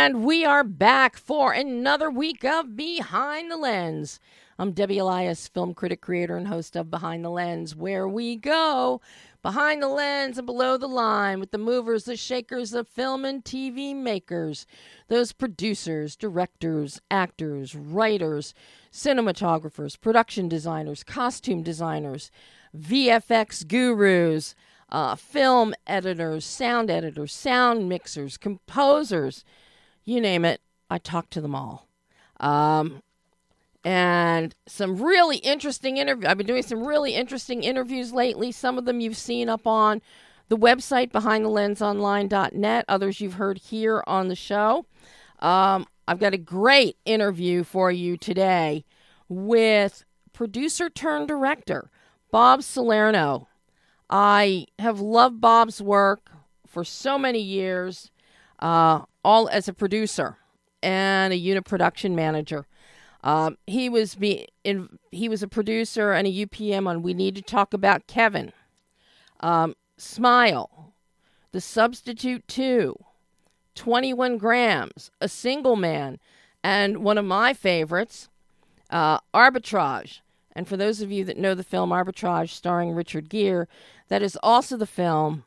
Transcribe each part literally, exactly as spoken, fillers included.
And we are back for another week of Behind the Lens. I'm Debbie Elias, film critic, creator, and host of Behind the Lens, where we go behind the lens and below the line with the movers, the shakers of film and T V makers, those producers, directors, actors, writers, cinematographers, production designers, costume designers, V F X gurus, uh, film editors, sound editors, sound mixers, composers, you name it. I talk to them all. Um, and some really interesting interviews. I've been doing some really interesting interviews lately. Some of them you've seen up on the website, behind the lens online dot net. Others you've heard here on the show. Um, I've got a great interview for you today with producer turned director, Bob Salerno. I have loved Bob's work for so many years, uh, all as a producer and a unit production manager. Um, he was be in, he was a producer and a U P M on We Need to Talk About Kevin, um, Smile, The Substitute two, twenty-one grams, A Single Man, and one of my favorites, uh, Arbitrage. And for those of you that know the film Arbitrage starring Richard Gere, that is also the film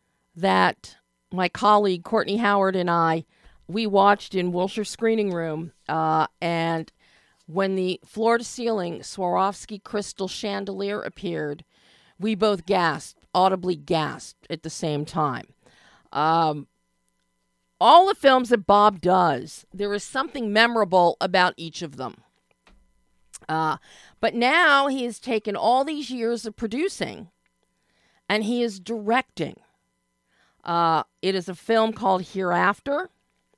that my colleague Courtney Howard and I, we watched in Wilshire Screening Room, uh, and when the floor-to-ceiling Swarovski crystal chandelier appeared, we both gasped, audibly gasped at the same time. Um, all the films that Bob does, there is something memorable about each of them. Uh, but now he has taken all these years of producing, and he is directing. Uh, it is a film called Hereafter,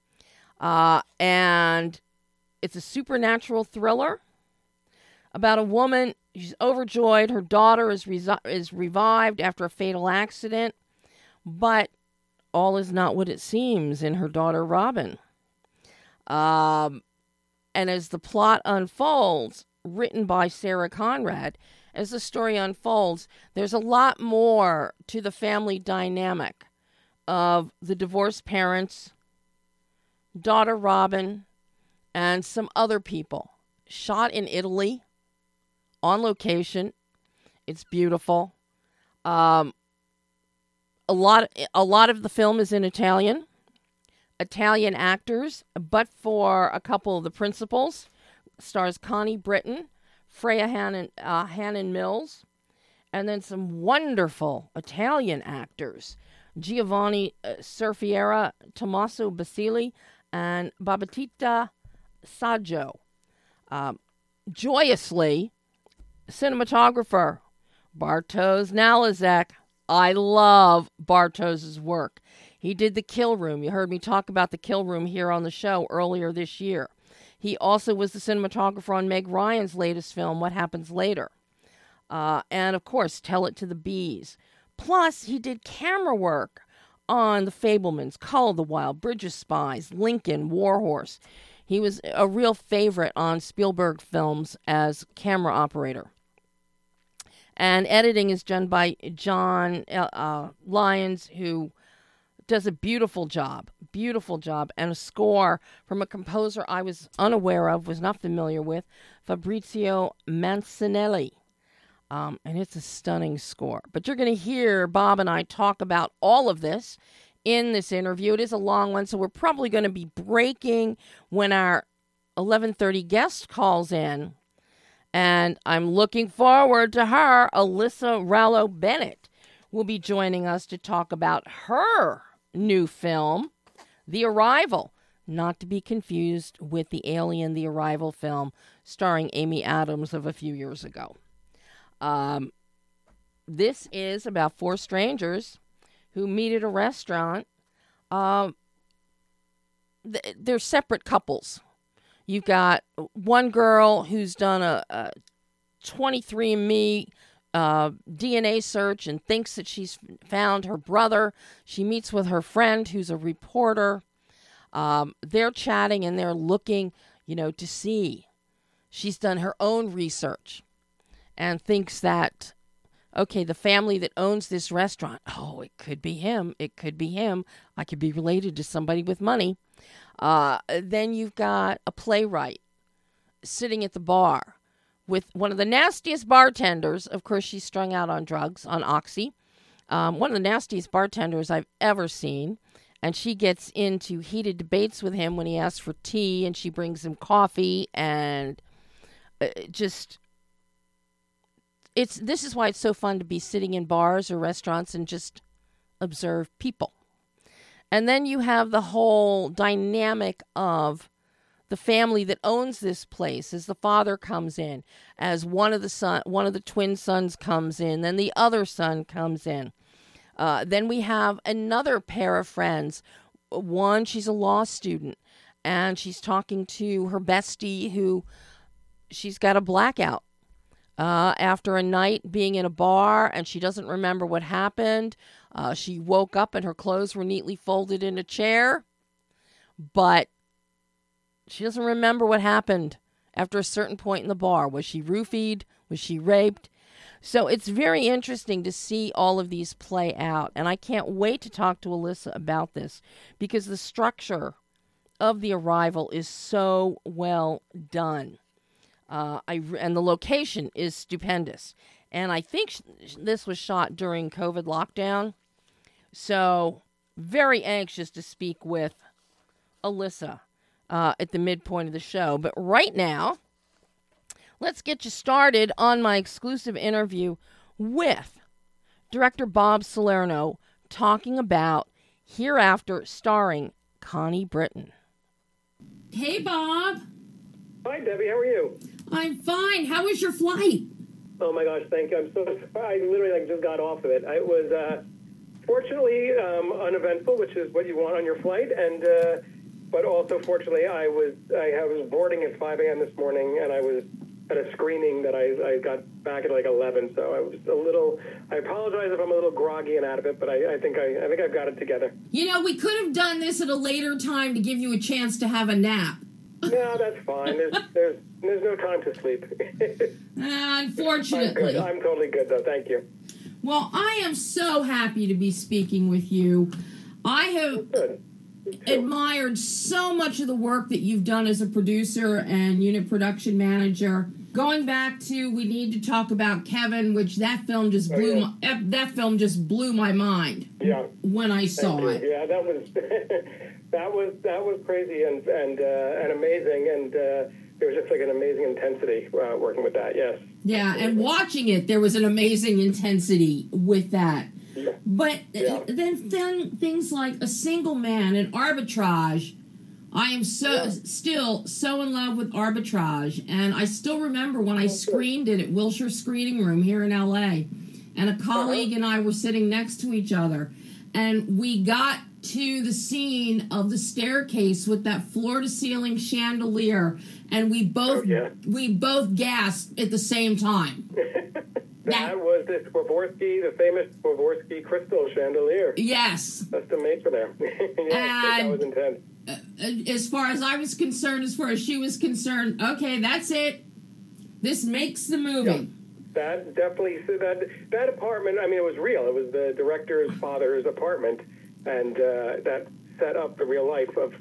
uh, and it's a supernatural thriller about a woman. She's overjoyed. Her daughter is, resi- is revived after a fatal accident, but all is not what it seems in her daughter, Robin. Um, and as the plot unfolds, written by Sarah Conrad, as the story unfolds, there's a lot more to the family dynamic of the divorced parents, daughter Robin, and some other people. Shot in Italy, on location. It's beautiful. Um, a lot, a lot of the film is in Italian. Italian actors, but for a couple of the principals, stars Connie Britton, Freya Hannon, uh, Hannon Mills, and then some wonderful Italian actors, Giovanni uh, Surfiera, Tommaso Basili, and Babatista Saggio. Um, joyously, cinematographer Bartosz Nalazek. I love Bartosz's work. He did The Kill Room. You heard me talk about The Kill Room here on the show earlier this year. He also was the cinematographer on Meg Ryan's latest film, What Happens Later. Uh, and, of course, Tell It to the Bees. Plus, he did camera work on The Fabelmans, Call of the Wild, Bridge of Spies, Lincoln, Warhorse. He was a real favorite on Spielberg films as camera operator. And editing is done by John uh, Lyons, who does a beautiful job, beautiful job, and a score from a composer I was unaware of, was not familiar with, Fabrizio Mancinelli. Um, and it's a stunning score. But you're going to hear Bob and I talk about all of this in this interview. It is a long one, so we're probably going to be breaking when our eleven thirty guest calls in. And I'm looking forward to her. Alyssa Rallo Bennett will be joining us to talk about her new film, The Arrival, not to be confused with the Alien, The Arrival film starring Amy Adams of a few years ago. Um, this is about four strangers who meet at a restaurant. Um, th- they're separate couples. You've got one girl who's done a, a twenty-three and me uh, D N A search and thinks that she's found her brother. She meets with her friend who's a reporter. Um, they're chatting and they're looking, you know, to see. She's done her own research and thinks that, okay, the family that owns this restaurant, oh, it could be him. It could be him. I could be related to somebody with money. Uh, then you've got a playwright sitting at the bar with one of the nastiest bartenders. Of course, she's strung out on drugs, on Oxy. Um, one of the nastiest bartenders I've ever seen. And she gets into heated debates with him when he asks for tea, and she brings him coffee, and uh, just, it's, this is why it's so fun to be sitting in bars or restaurants and just observe people. And then you have the whole dynamic of the family that owns this place as the father comes in, as one of the son, one of the twin sons comes in, then the other son comes in. Uh, then we have another pair of friends. One, she's a law student, and she's talking to her bestie who she's got a blackout uh, after a night being in a bar, and she doesn't remember what happened. Uh, she woke up and her clothes were neatly folded in a chair, but she doesn't remember what happened after a certain point in the bar. Was she roofied? Was she raped? So it's very interesting to see all of these play out. And I can't wait to talk to Alyssa about this because the structure of The Arrival is so well done. Uh, I, and the location is stupendous. And I think sh- this was shot during COVID lockdown. So very anxious to speak with Alyssa uh, at the midpoint of the show. But right now, let's get you started on my exclusive interview with director Bob Salerno talking about Hereafter, starring Connie Britton. Hey, Bob. Hi, Debbie. How are you? I'm fine. How was your flight? Oh, my gosh. Thank you. I'm so I literally like, just got off of it. It was uh, fortunately um, uneventful, which is what you want on your flight. And uh, but also, fortunately, I was I was boarding at five a.m. this morning, and I was at a screening that I, I got back at like eleven, so I was a little, I apologize if I'm a little groggy and out of it, but I, I think I, I think I've got it together. You know, we could have done this at a later time to give you a chance to have a nap. No, that's fine. There's there's, there's no time to sleep. uh, unfortunately. I'm, I'm totally good, though. Thank you. Well, I am so happy to be speaking with you. I have good. admired so much of the work that you've done as a producer and unit production manager. Going back to We Need to Talk About Kevin, which that film just blew oh, yeah. my, that film just blew my mind. Yeah. When I saw Thank it. You. Yeah, that was that was that was crazy and and uh, and amazing, and uh, there was just like an amazing intensity uh, working with that. Yes. Yeah, and watching it, there was an amazing intensity with that. Yeah. But yeah. then, then things like A Single Man and Arbitrage. I am so yeah. still so in love with Arbitrage, and I still remember when I screened it at Wilshire Screening Room here in L A, and a colleague uh-huh. and I were sitting next to each other, and we got to the scene of the staircase with that floor-to-ceiling chandelier, and we both oh, yeah. we both gasped at the same time. That was the Swarovski, the famous Swarovski crystal chandelier. Yes. Custom made for them. yeah, that was intense. As far as I was concerned, as far as she was concerned, okay, that's it. This makes the movie. Yeah, that definitely, so that that apartment, I mean, it was real. It was the director's father's apartment, and uh, that set up the real life of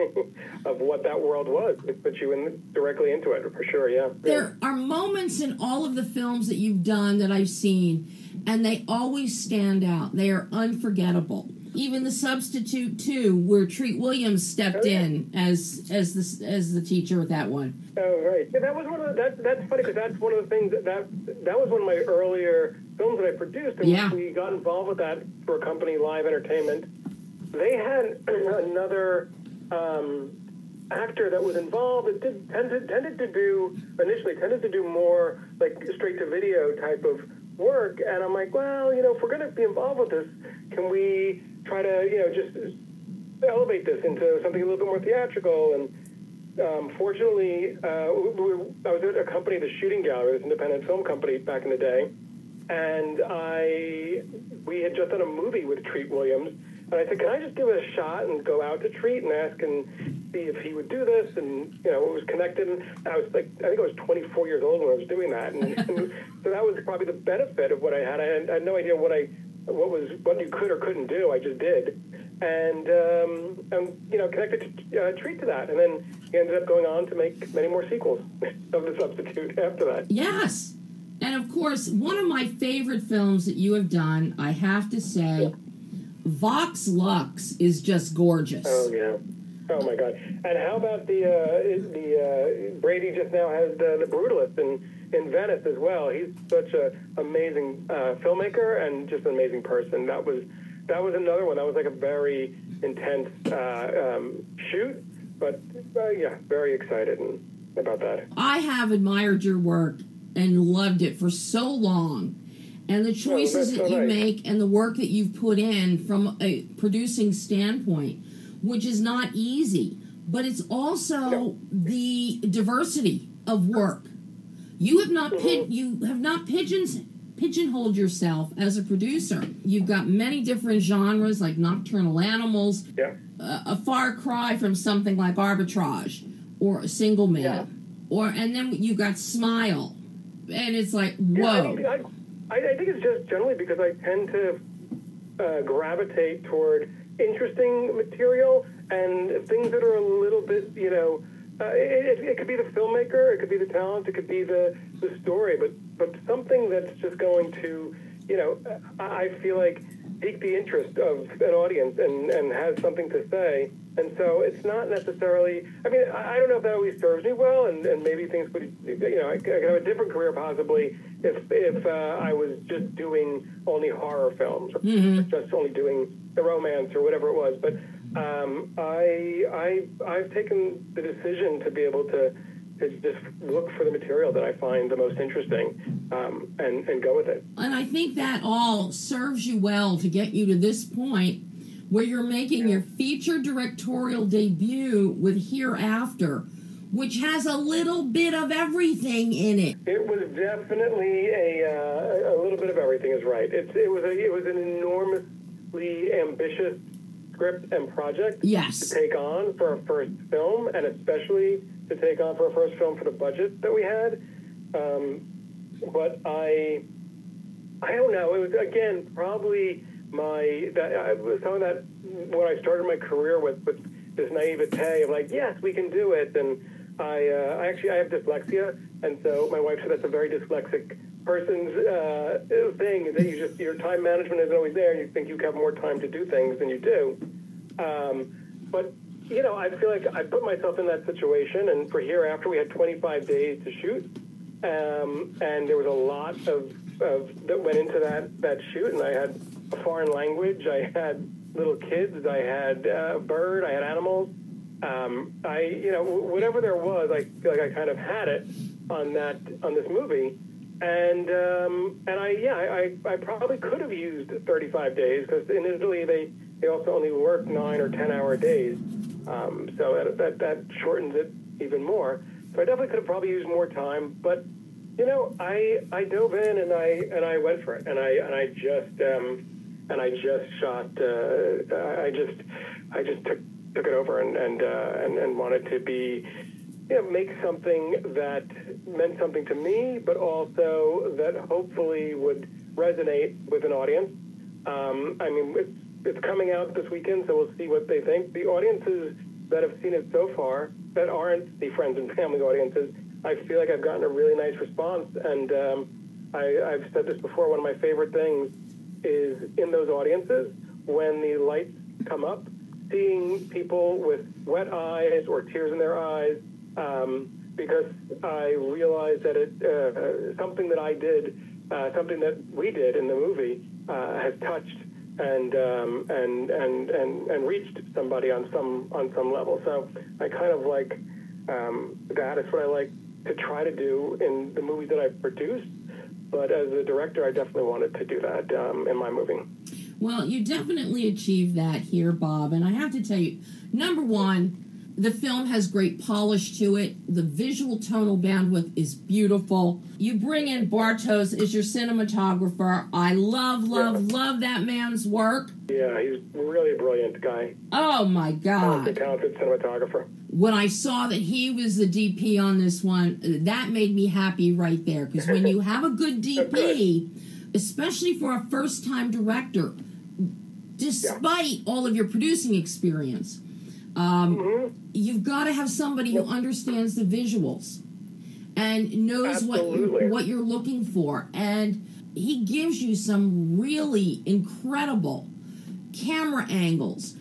of what that world was. It put you in directly into it, for sure, yeah. There are moments in all of the films that you've done that I've seen, and they always stand out. They are unforgettable. Even The Substitute two, where Treat Williams stepped oh, yeah. in as as the as the teacher with that one. Oh, right. Yeah, that was one of the, that. That's funny because that's one of the things that, that that was one of my earlier films that I produced, and yeah. we got involved with that for a company, Live Entertainment. They had another um, actor that was involved that did, tended tended to do initially tended to do more like straight to video type of work, and I'm like, well, you know, if we're going to be involved with this, can we try to, you know, just elevate this into something a little bit more theatrical? And um, fortunately, uh, we, I was at a company, the Shooting Gallery, this independent film company back in the day, and I we had just done a movie with Treat Williams, and I said, can I just give it a shot and go out to Treat and ask and see if he would do this? And, you know, it was connected. And I was like, I think I was twenty-four years old when I was doing that. And, and so that was probably the benefit of what I had. I had, I had no idea what I, what was, what you could or couldn't do. I just did. and, um, and you know, connected uh, Treat to that. And then he ended up going on to make many more sequels of The Substitute after that. Yes. And, of course, one of my favorite films that you have done, I have to say, yeah. Vox Lux is just gorgeous. Oh, yeah. Oh, my God. And how about the, uh, the uh, Brady just now has the, the Brutalist in, in Venice as well. He's such an amazing uh, filmmaker and just an amazing person. That was that was another one. That was like a very intense uh, um, shoot, but, uh, yeah, very excited about that. I have admired your work and loved it for so long. And the choices oh, that so you nice. make and the work that you've put in from a producing standpoint, which is not easy, but it's also no. the diversity of work. You have not mm-hmm. pid- you have not pigeons pigeonholed yourself as a producer. You've got many different genres like Nocturnal Animals, yeah. uh, a far cry from something like Arbitrage or A Single Man, yeah. or and then you've got Smile, and it's like whoa. Yeah, I, I, I think it's just generally because I tend to uh, gravitate toward interesting material and things that are a little bit, you know, uh, it, it could be the filmmaker, it could be the talent, it could be the, the story, but, but something that's just going to, you know, I feel like pique the interest of an audience and, and has something to say. And so it's not necessarily, I mean, I don't know if that always serves me well, and, and maybe things would, you know, I could have a different career possibly if if uh, I was just doing only horror films, or mm-hmm. just only doing the romance or whatever it was. But um, I, I, I've taken the decision to be able to, to just look for the material that I find the most interesting um, and, and go with it. And I think that all serves you well to get you to this point where you're making your feature directorial debut with Hereafter, which has a little bit of everything in it. It was definitely a uh, a little bit of everything is right. It's, it was a, it was an enormously ambitious script and project yes. to take on for a first film, and especially to take on for a first film for the budget that we had. Um, but I, I don't know. It was again probably. My that I was telling that when I started my career with, with this naivete of like, yes, we can do it, and I uh, I actually I have dyslexia, and so my wife said that's a very dyslexic person's uh, thing, that you just your time management isn't always there, and you think you have more time to do things than you do. Um, but you know, I feel like I put myself in that situation, and for Hereafter we had twenty-five days to shoot, um, and there was a lot of, of that went into that that shoot, and I had a foreign language, I had little kids, I had a bird, I had animals. Um, I, you know, whatever there was, I feel like I kind of had it on that, on this movie. And, um, and I, yeah, I, I probably could have used thirty-five days, because in Italy they, they also only work nine or ten hour days. Um, so that, that, that shortens it even more. So I definitely could have probably used more time, but you know, I, I dove in and I, and I went for it. And I, and I just, um, And I just shot. Uh, I just, I just took took it over and and, uh, and and wanted to be, you know, make something that meant something to me, but also that hopefully would resonate with an audience. Um, I mean, it's it's coming out this weekend, so we'll see what they think. The audiences that have seen it so far, that aren't the friends and family audiences, I feel like I've gotten a really nice response. And um, I, I've said this before. One of my favorite things is in those audiences, when the lights come up, seeing people with wet eyes or tears in their eyes, um, because I realized that it uh, something that I did, uh, something that we did in the movie, uh, has touched and um, and and and and reached somebody on some on some level. So I kind of like um, that. It's what I like to try to do in the movies that I've produced. But as a director, I definitely wanted to do that um, in my movie. Well, you definitely achieved that here, Bob. And I have to tell you, number one, the film has great polish to it. The visual tonal bandwidth is beautiful. You bring in Bartos as your cinematographer. I love, love, yeah. love that man's work. Yeah, he's really a brilliant guy. Oh, my God. A talented cinematographer. When I saw that he was the D P on this one, that made me happy right there. Because when you have a good D P, especially for a first-time director, despite yeah. all of your producing experience. Um, mm-hmm. You've got to have somebody yep. who understands the visuals and knows Absolutely. what what you're looking for. And he gives you some really incredible camera angles,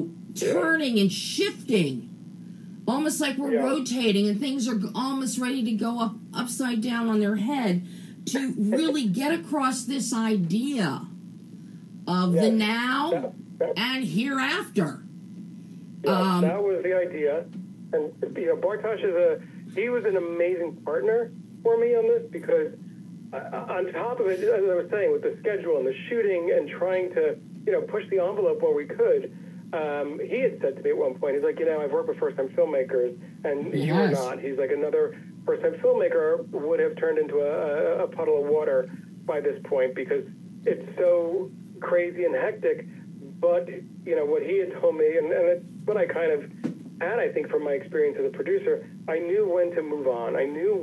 turning yeah. and shifting, almost like we're yeah. rotating and things are almost ready to go up upside down on their head, to really get across this idea of yeah. the now that, that, and hereafter. Yeah, um, that was the idea. And, you know, Bartosz is a, he was an amazing partner for me on this, because uh, on top of it, as I was saying, with the schedule and the shooting and trying to, you know, push the envelope where we could, um, he had said to me at one point, he's like, you know, I've worked with first-time filmmakers, and yes. you are not. He's like, another first-time filmmaker would have turned into a, a puddle of water by this point, because it's so crazy and hectic. But, you know, what he had told me, and, and it's what I kind of had, I think, from my experience as a producer, I knew when to move on. I knew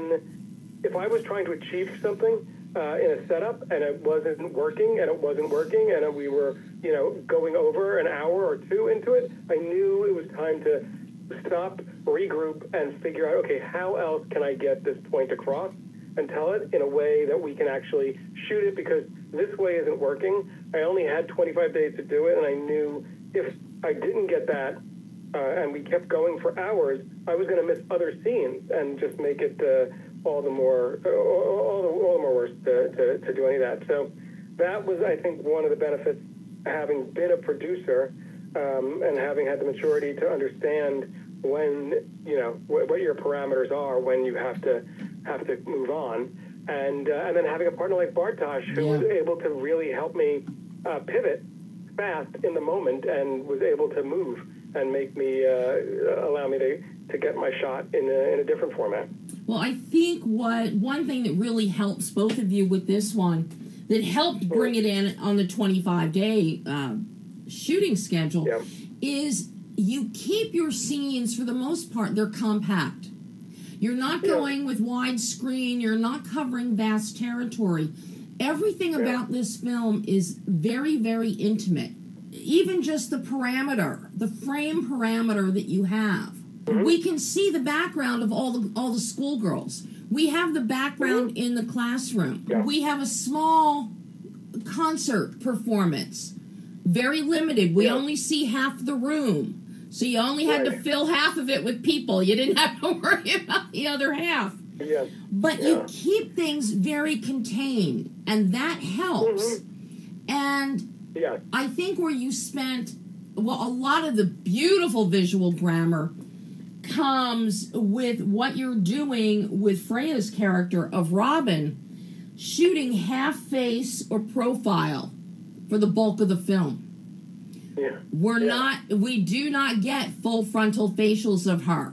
when, if I was trying to achieve something uh, in a setup and it wasn't working, and it wasn't working, and we were, you know, going over an hour or two into it, I knew it was time to stop, regroup, and figure out, okay, how else can I get this point across and tell it in a way that we can actually shoot it, because this way isn't working. I only had twenty-five days to do it, and I knew if I didn't get that, uh, and we kept going for hours, I was going to miss other scenes and just make it uh, all the more uh, all, the, all the more worse to, to, to do any of that. So that was, I think, one of the benefits, having been a producer um, and having had the maturity to understand when, you know, what, what your parameters are when you have to have to move on. And uh, and then having a partner like Bartosz, who yeah. was able to really help me uh, pivot fast in the moment, and was able to move and make me, uh, allow me to, to get my shot in a, in a different format. Well, I think what one thing that really helps both of you with this one, that helped bring it in on the twenty-five day uh, shooting schedule, yeah. is you keep your scenes, for the most part, they're compact. You're not going yeah. with widescreen. You're not covering vast territory. Everything yeah. about this film is very, very intimate. Even just the parameter, the frame parameter that you have. Mm-hmm. We can see the background of all the all the schoolgirls. We have the background mm-hmm. in the classroom. Yeah. We have a small concert performance. Very limited. We yeah. only see half the room. So you only had right. to fill half of it with people. You didn't have to worry about the other half. Yes. But yeah. you keep things very contained, and that helps. Mm-hmm. And yeah. I think where you spent, well, a lot of the beautiful visual grammar comes with what you're doing with Freya's character of Robin, shooting half face or profile for the bulk of the film. Yeah. We're yeah. not, we do not get full frontal facials of her.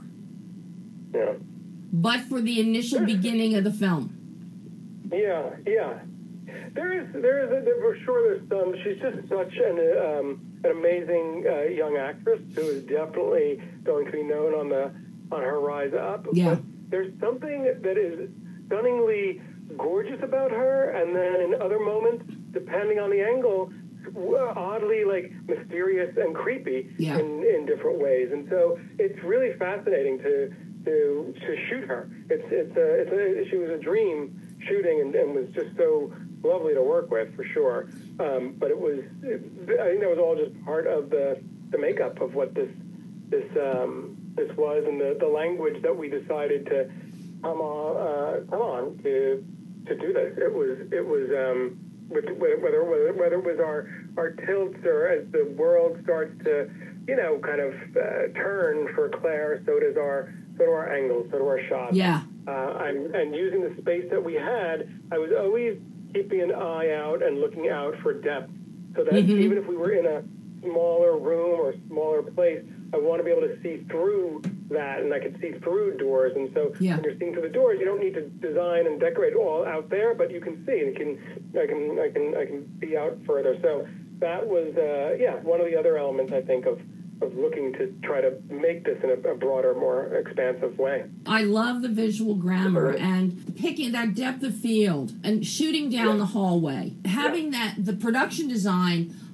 Yeah. But for the initial There's, beginning of the film. Yeah, yeah. There is, there is, a, there, for sure there's some, she's just such an, um, an amazing uh, young actress who is definitely going to be known on the, on her rise up. Yeah. But there's something that is stunningly gorgeous about her, and then in other moments, depending on the angle, oddly like mysterious and creepy yeah. in, in different ways, and so it's really fascinating to to to shoot her. It's it's a, it's a she was a dream shooting, and, and was just so lovely to work with, for sure. Um, but it was it, I think that was all just part of the the makeup of what this this um, this was, and the, the language that we decided to come on uh, come on to to do this. It was it was. Um, Whether, whether whether it was our our tilts, or as the world starts to, you know, kind of uh, turn for Claire, so does our so do our angles, so do our shots. Yeah. Uh, I'm, and using the space that we had, I was always keeping an eye out and looking out for depth, so that mm-hmm. even if we were in a smaller room or smaller place, I want to be able to see through that, and I could see through doors. And so yeah. when you're seeing through the doors, you don't need to design and decorate all out there, but you can see, and can I can I can I can be out further. So that was uh, yeah one of the other elements, I think, of of looking to try to make this in a, a broader, more expansive way. I love the visual grammar and picking that depth of field and shooting down yeah. the hallway, having yeah. that the production design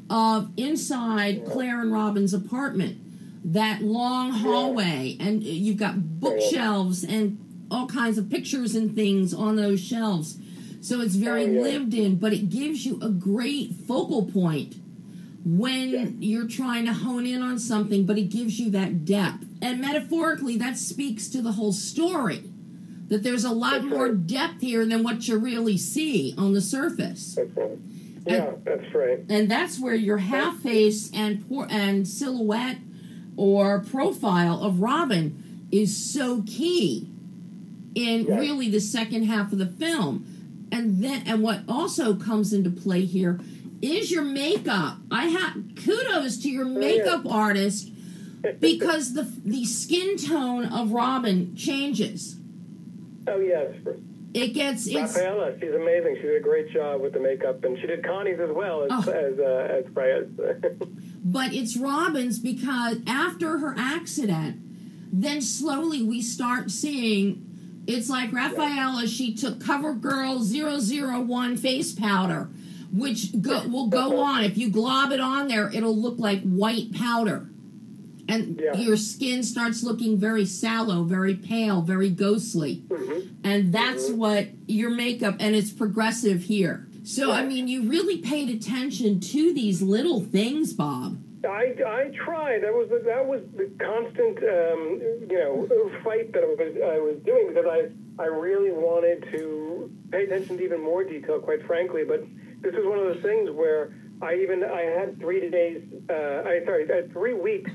of inside Claire and Robin's apartment. That long hallway, and you've got bookshelves and all kinds of pictures and things on those shelves. So it's very oh, yeah. lived in, but it gives you a great focal point when yeah. you're trying to hone in on something, but it gives you that depth. And metaphorically, that speaks to the whole story, that there's a lot that's more right. depth here than what you really see on the surface. That's right. Yeah, and, that's right. And that's where your half face and por- and silhouette or profile of Robin is so key in yes. really the second half of the film. And then, and what also comes into play here is your makeup. I have kudos to your makeup oh, yeah. artist, because the the skin tone of Robin changes. Oh yes, it gets it's Rafaela. She's amazing. She did a great job with the makeup, and she did Connie's as well as oh. as uh, as Freya's. But it's Robin's, because after her accident, then slowly we start seeing. It's like Rafaela, she took CoverGirl zero zero one face powder, which go, will go on. If you glob it on there, it'll look like white powder. And yeah. your skin starts looking very sallow, very pale, very ghostly. Mm-hmm. And that's mm-hmm. what your makeup, and it's progressive here. So, I mean, you really paid attention to these little things, Bob. I, I tried. That was the, that was the constant, um, you know, fight that I was I was doing, because I I really wanted to pay attention to even more detail, quite frankly. But this was one of those things where I even I had three days. Uh, I sorry, I had three weeks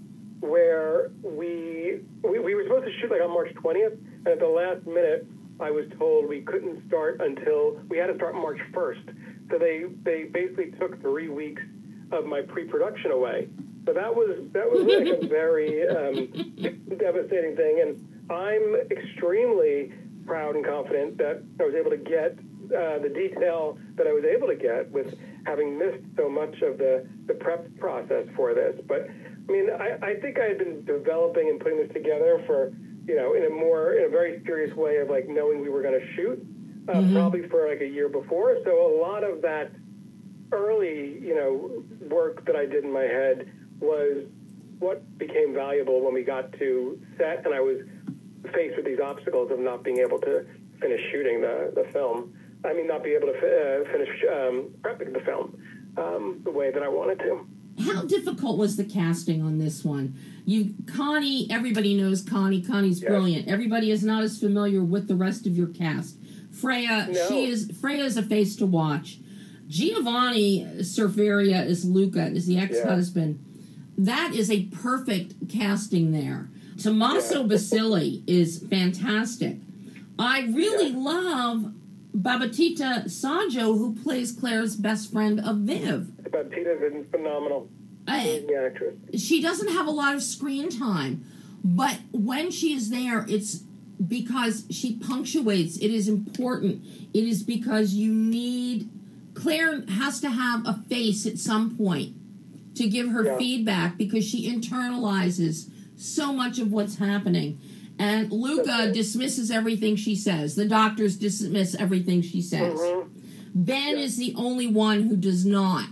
where we, we we were supposed to shoot like on March twentieth, and at the last minute I was told we couldn't start until we had to start March first. So they they basically took three weeks of my pre-production away. So that was that was like a very um, devastating thing, and I'm extremely proud and confident that I was able to get uh, the detail that I was able to get with having missed so much of the, the prep process for this. But I mean, I, I think I had been developing and putting this together for, you know, in a more, in a very serious way of like knowing we were going to shoot, uh, mm-hmm. probably for like a year before. So a lot of that early, you know, work that I did in my head was what became valuable when we got to set, and I was faced with these obstacles of not being able to finish shooting the, the film. I mean, not be able to fi- uh, finish um, prepping the film um, the way that I wanted to. How difficult was the casting on this one? You, Connie, everybody knows Connie. Connie's yes. brilliant. Everybody is not as familiar with the rest of your cast. Freya, no. she is Freya is a face to watch. Giovanni Cerveria is Luca, is the ex-husband. Yeah. That is a perfect casting there. Tommaso yeah. Basili is fantastic. I really yeah. love Babatita Saggio, who plays Claire's best friend of Viv. Babatita's been phenomenal. I, actress. She doesn't have a lot of screen time, but when she is there, it's because she punctuates. It is important. It is because you need... Claire has to have a face at some point to give her yeah. feedback, because she internalizes so much of what's happening. And Luca okay. dismisses everything she says. The doctors dismiss everything she says. Mm-hmm. Ben yeah. is the only one who does not.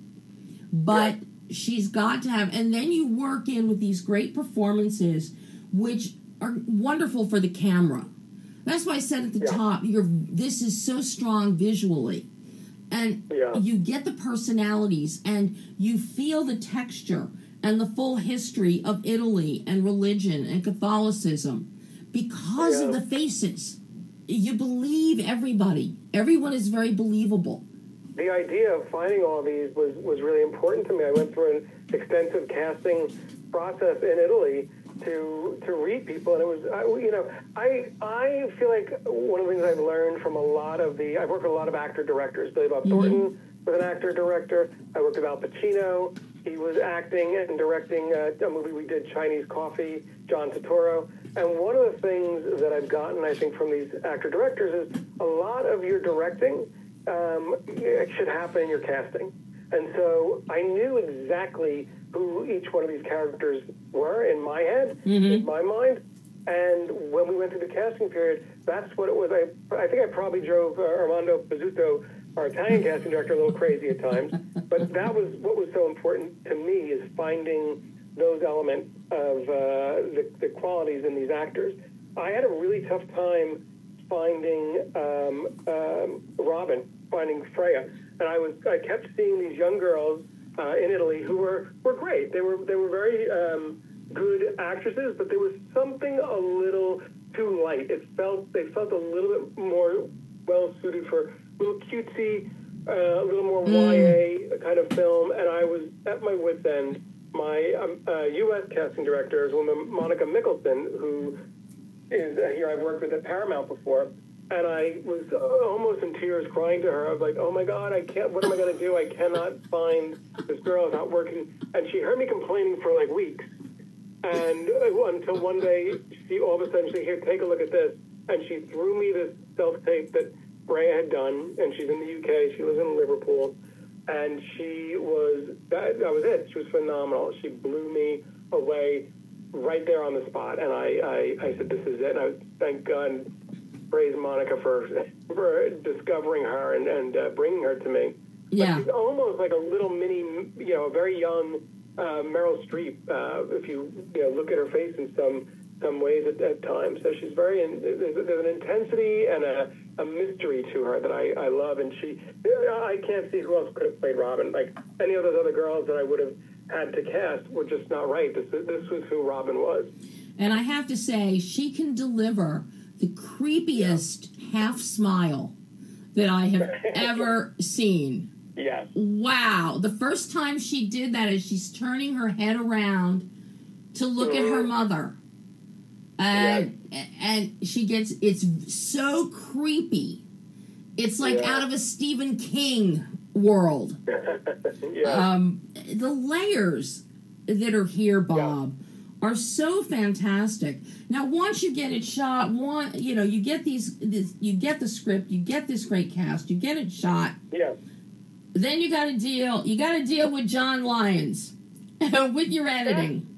But yeah. she's got to have... And then you work in with these great performances, which are wonderful for the camera. That's why I said at the yeah. top, you're, this is so strong visually. And yeah. you get the personalities, and you feel the texture and the full history of Italy and religion and Catholicism because yeah. of the faces. You believe everybody. Everyone is very believable. The idea of finding all these was, was really important to me. I went through an extensive casting process in Italy to to read people, and it was, I, you know, I I feel like one of the things I've learned from a lot of the, I've worked with a lot of actor-directors. Billy Bob mm-hmm. Thornton was an actor-director. I worked with Al Pacino. He was acting and directing uh, a movie we did, Chinese Coffee, John Turturro. And one of the things that I've gotten, I think, from these actor-directors is a lot of your directing um, it should happen in your casting. And so I knew exactly who each one of these characters were in my head, mm-hmm. in my mind. And when we went through the casting period, that's what it was. I I think I probably drove uh, Armando Pizzuto our Italian casting director a little crazy at times. But that was what was so important to me, is finding those elements of uh, the, the qualities in these actors. I had a really tough time finding um, um, Robin, finding Freya, and I was I kept seeing these young girls uh, in Italy who were, were great. They were they were very um, good actresses, but there was something a little too light. It felt they felt a little bit more well suited for a little cutesy, uh, a little more mm. Y A kind of film, and I was at my wit's end. My um, uh, U S casting director is woman Monica Mickelson, who is uh, here I've worked with at Paramount before, and I was uh, almost in tears crying to her. I was like, oh my God, I can't, what am I going to do? I cannot find this girl, it's not working. And she heard me complaining for like weeks. And uh, until one day, she all of a sudden, she said, here, take a look at this. And she threw me this self-tape that Freya had done, and she's in the U K, she lives in Liverpool. And she was, that, that was it. She was phenomenal. She blew me away right there on the spot. And I, I, I said, this is it. And I thank God and praise Monica for for discovering her and, and uh, bringing her to me. Yeah. But she's almost like a little mini, you know, a very young uh, Meryl Streep, uh, if you, you know, look at her face in some some ways at, at times. So she's very, in, there's, there's an intensity and a, a mystery to her that I, I love. And she, I can't see who else could have played Robin. Like any of those other girls that I would have had to cast were just not right. This, this was who Robin was. And I have to say, she can deliver the creepiest yeah. half smile that I have ever seen. Yes. Wow. The first time she did that is she's turning her head around to look mm. at her mother. And, yeah. and she gets, it's so creepy. It's like yeah. out of a Stephen King world. yeah. Um, the layers that are here, Bob, yeah. are so fantastic. Now, once you get it shot, one, you know, you get these, this, you get the script, you get this great cast, you get it shot. Yeah. Then you got to deal, you got to deal with John Lyons with your editing.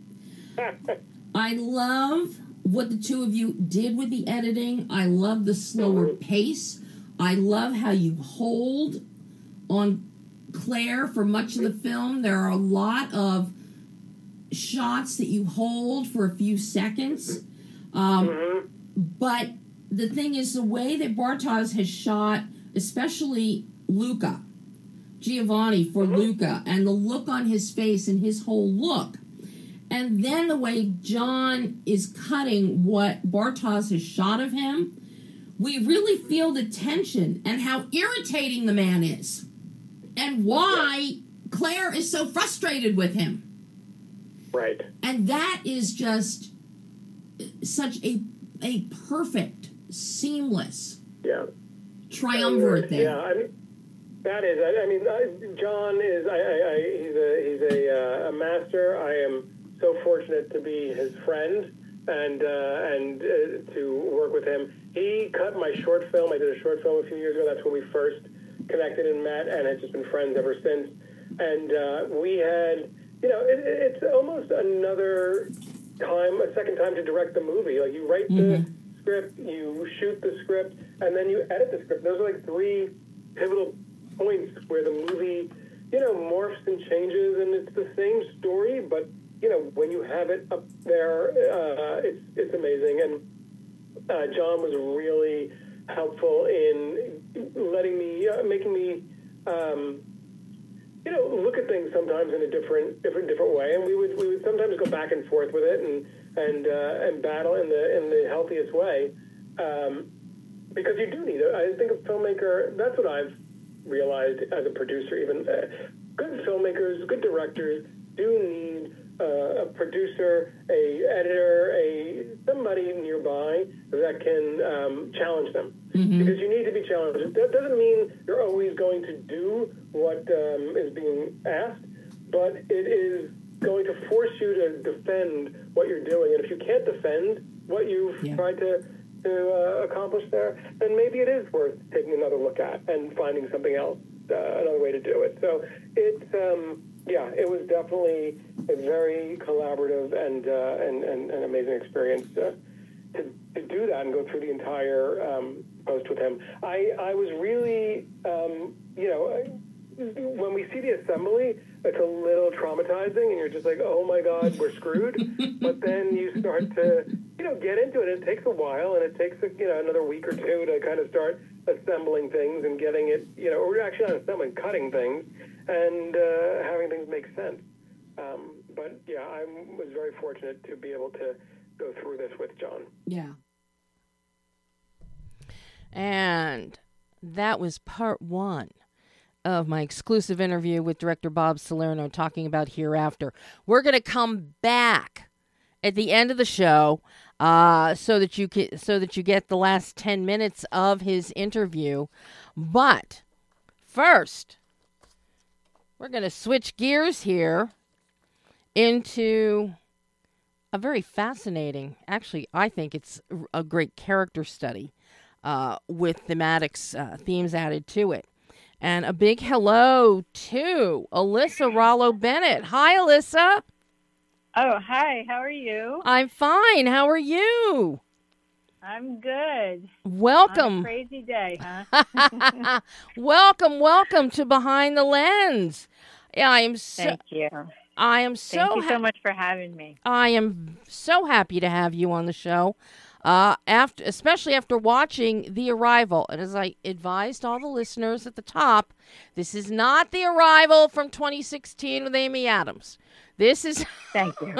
I love what the two of you did with the editing. I love the slower mm-hmm. pace. I love how you hold on Claire for much of the film. There are a lot of shots that you hold for a few seconds. Um, mm-hmm. But the thing is, the way that Bartos has shot, especially Luca, Giovanni for mm-hmm. Luca, and the look on his face and his whole look, and then the way John is cutting what Bartos has shot of him, we really feel the tension and how irritating the man is. And why Claire is so frustrated with him. Right. And that is just such a a perfect, seamless yeah. triumvirate there. Yeah, I mean, that is, I, I mean, I, John is, I, I, I, he's a, he's a, uh, a master. I am so fortunate to be his friend and, uh, and uh, to work with him. He cut my short film. I did a short film a few years ago. That's when we first connected and met, and have just been friends ever since. And uh, we had, you know, it, it's almost another time, a second time to direct the movie. Like, you write the mm-hmm. script, you shoot the script, and then you edit the script. Those are like three pivotal points where the movie, you know, morphs and changes, and it's the same story, but, you know, when you have it up there, uh, it's it's amazing. And uh, John was really helpful in letting me, uh, making me, um, you know, look at things sometimes in a different, different, different way. And we would, we would sometimes go back and forth with it and and uh, and battle in the in the healthiest way, um, because you do need it. I think a filmmaker. That's what I've realized as a producer. Even uh, good filmmakers, good directors do need uh, a producer, a editor, a somebody nearby that can um, challenge them. Mm-hmm. Because you need to be challenged. That doesn't mean you're always going to do what um, is being asked, but it is going to force you to defend what you're doing. And if you can't defend what you've yeah. tried to to uh, accomplish there, then maybe it is worth taking another look at and finding something else, uh, another way to do it. So it's, um, yeah, it was definitely a very collaborative and uh, and, and, and amazing experience uh, to, to do that and go through the entire um, post with him. I, I was really, um, you know, when we see the assembly, it's a little traumatizing, and you're just like, oh my God, we're screwed. But then you start to, you know, get into it. It takes a while, and it takes, you know, another week or two to kind of start assembling things and getting it, you know, or actually not assembling, cutting things, and uh, having things make sense. Um, but yeah, I was very fortunate to be able to go through this with John. Yeah. And that was part one of my exclusive interview with director Bob Salerno talking about Hereafter. We're going to come back at the end of the show uh, so that you can, so that you get the last ten minutes of his interview. But first, we're going to switch gears here into a very fascinating, actually, I think it's a great character study uh, with thematics uh, themes added to it. And a big hello to Alyssa Rollo Bennett. Hi, Alyssa. Oh, hi. How are you? I'm fine. How are you? I'm good. Welcome. On a crazy day, huh? welcome, welcome to Behind the Lens. Yeah, I am so. Thank you. I am so. Thank you so ha- much for having me. I am so happy to have you on the show. Uh, after, especially after watching The Arrival. And as I advised all the listeners at the top, this is not The Arrival from twenty sixteen with Amy Adams. This is... Thank you.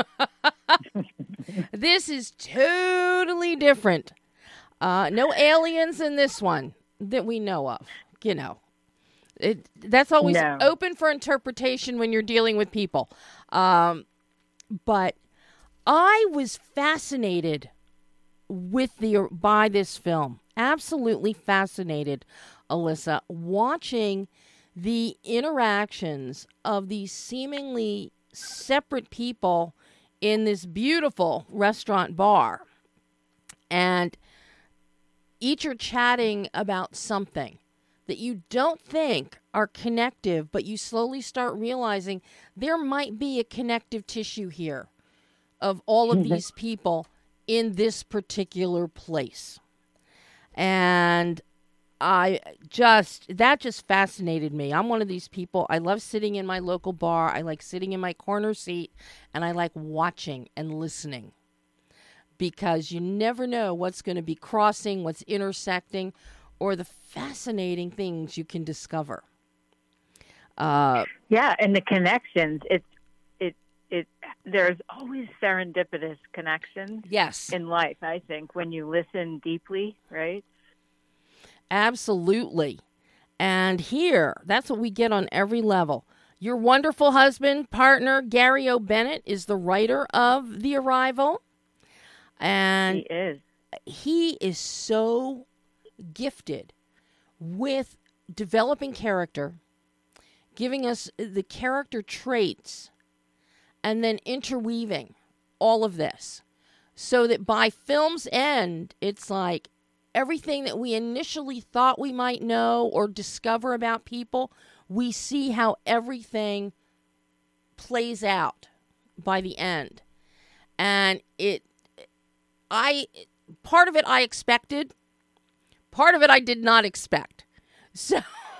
This is totally different. Uh, no aliens in this one that we know of, you know. It, that's always no. open for interpretation when you're dealing with people. Um, but I was fascinated with the by this film. Absolutely fascinated, Alyssa, watching the interactions of these seemingly separate people in this beautiful restaurant bar. And each are chatting about something that you don't think are connective, but you slowly start realizing there might be a connective tissue here of all of these people in this particular place. And I just, that just fascinated me. I'm one of these people. I love sitting in my local bar. I like sitting in my corner seat, and I like watching and listening, because you never know what's going to be crossing, what's intersecting, or the fascinating things you can discover. Uh, yeah, and the connections. It's it it. There's always serendipitous connections. Yes, in life, I think, when you listen deeply, right? Absolutely. And here, that's what we get on every level. Your wonderful husband, partner, Gary O. Bennett, is the writer of The Arrival. And he is. He is so gifted with developing character, giving us the character traits, and then interweaving all of this so that by film's end, it's like everything that we initially thought we might know or discover about people, we see how everything plays out by the end. And it, I, part of it I expected, part of it I did not expect. So,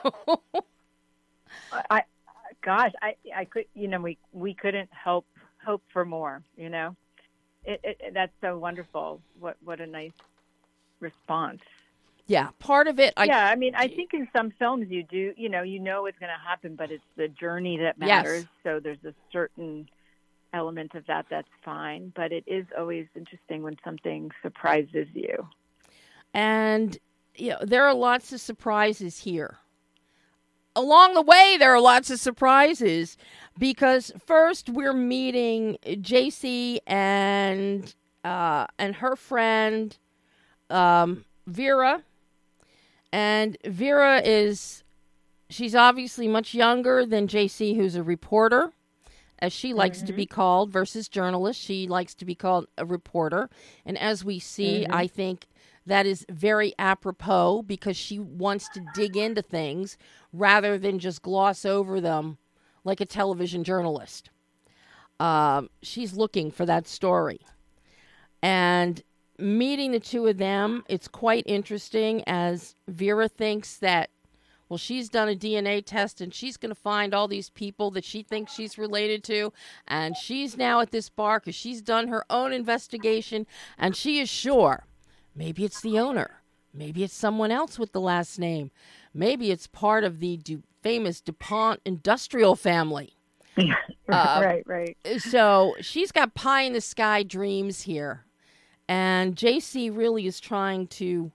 I, gosh, I, I could, you know, we, we couldn't help hope for more, you know, it, it, that's so wonderful. What, what a nice response. Yeah, part of it. I, yeah, I mean, I think in some films you do, you know, you know what's going to happen, but it's the journey that matters. Yes. So there's a certain element of that that's fine, but it is always interesting when something surprises you. And you know, there are lots of surprises here. Along the way, there are lots of surprises because first we're meeting J C and uh, and her friend um, Vera. And Vera is, she's obviously much younger than J C, who's a reporter, as she likes mm-hmm. to be called, versus journalist. She likes to be called a reporter. And as we see, mm-hmm. I think that is very apropos because she wants to dig into things rather than just gloss over them like a television journalist. Um, she's looking for that story. And meeting the two of them, it's quite interesting as Vera thinks that, well, she's done a D N A test and she's going to find all these people that she thinks she's related to. And she's now at this bar because she's done her own investigation and she is sure maybe it's the owner. Maybe it's someone else with the last name. Maybe it's part of the du- famous DuPont industrial family. Yeah, Uh, right, right. So she's got pie in the sky dreams here. And J C really is trying to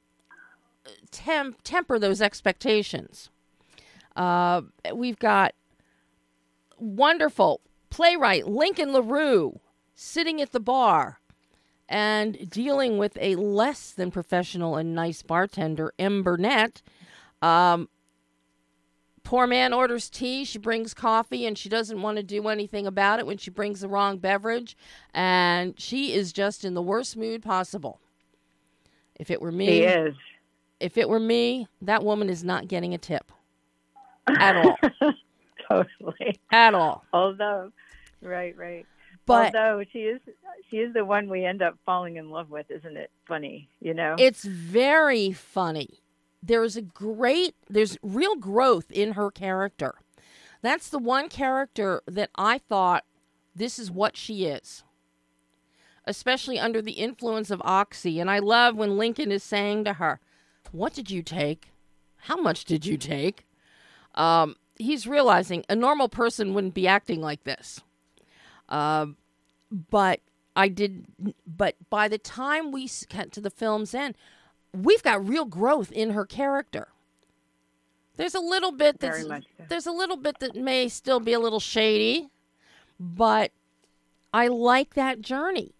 temp- temper those expectations. Uh, we've got wonderful playwright Lincoln LaRue sitting at the bar and dealing with a less than professional and nice bartender, M. Burnett. Um, poor man orders tea. She brings coffee, and she doesn't want to do anything about it when she brings the wrong beverage. And she is just in the worst mood possible. If it were me, He is. if it were me, that woman is not getting a tip at all, Totally. at all. Although, right, right. But Although she is, she is the one we end up falling in love with, isn't it funny? You know, it's very funny. There's a great, there's real growth in her character. That's the one character that I thought, this is what she is. Especially under the influence of Oxy. And I love when Lincoln is saying to her, what did you take? How much did you take? Um, he's realizing a normal person wouldn't be acting like this. Um, but I did, but by the time we get to the film's end, we've got real growth in her character. There's a little bit that's, Very much so. there's a little bit that may still be a little shady, but I like that journey.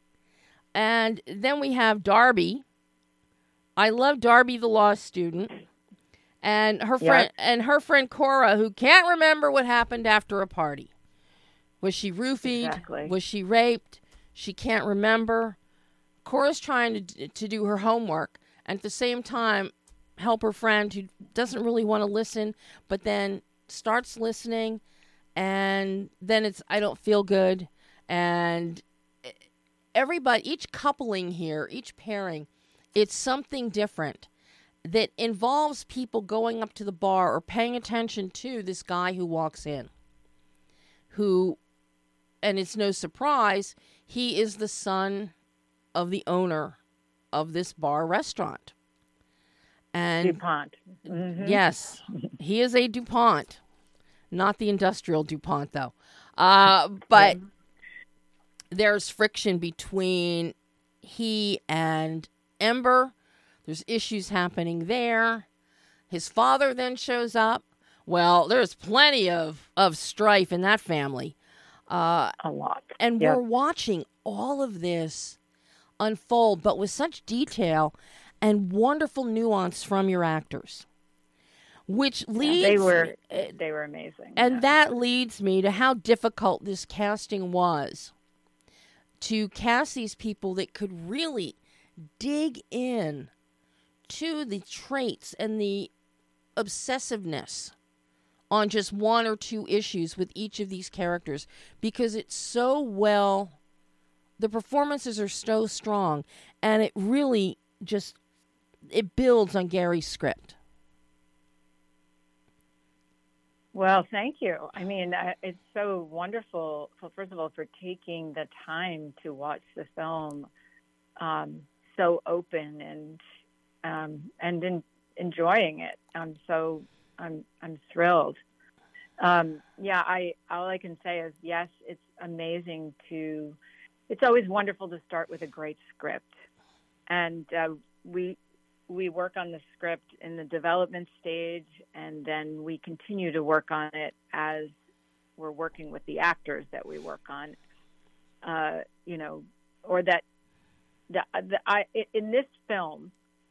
And then we have Darby. I love Darby, the law student, and her friend, Yep. and her friend Cora, who can't remember what happened after a party. Was she roofied? Exactly. Was she raped? She can't remember. Cora's trying to to do her homework, and at the same time, help her friend who doesn't really want to listen, but then starts listening, and then it's I don't feel good, and everybody, each coupling here, each pairing, it's something different that involves people going up to the bar or paying attention to this guy who walks in, who, and it's no surprise, he is the son of the owner of this bar restaurant. And DuPont. Mhm. yes, he is a DuPont, not the industrial DuPont, though. Uh, but there's friction between he and Ember. There's issues happening there. His father then shows up. Well, there's plenty of, of strife in that family. Uh, A lot. and Yep. we're watching all of this unfold, but with such detail and wonderful nuance from your actors, which Yeah, leads they were uh, they were amazing. and Yeah. that leads me to how difficult this casting was to cast these people that could really dig in to the traits and the obsessiveness on just one or two issues with each of these characters, because it's so well, the performances are so strong, and it really just, it builds on Gary's script. Well, thank you. I mean, I- it's so wonderful. Well, first of all, for taking the time to watch the film, um, so open and um, and in, enjoying it. I'm so I'm I'm thrilled. Um, yeah, I all I can say is yes, it's amazing to. It's always wonderful to start with a great script, and uh, we. We work on the script in the development stage, and then we continue to work on it as we're working with the actors that we work on. Uh, you know, or that the, the, I, in this film,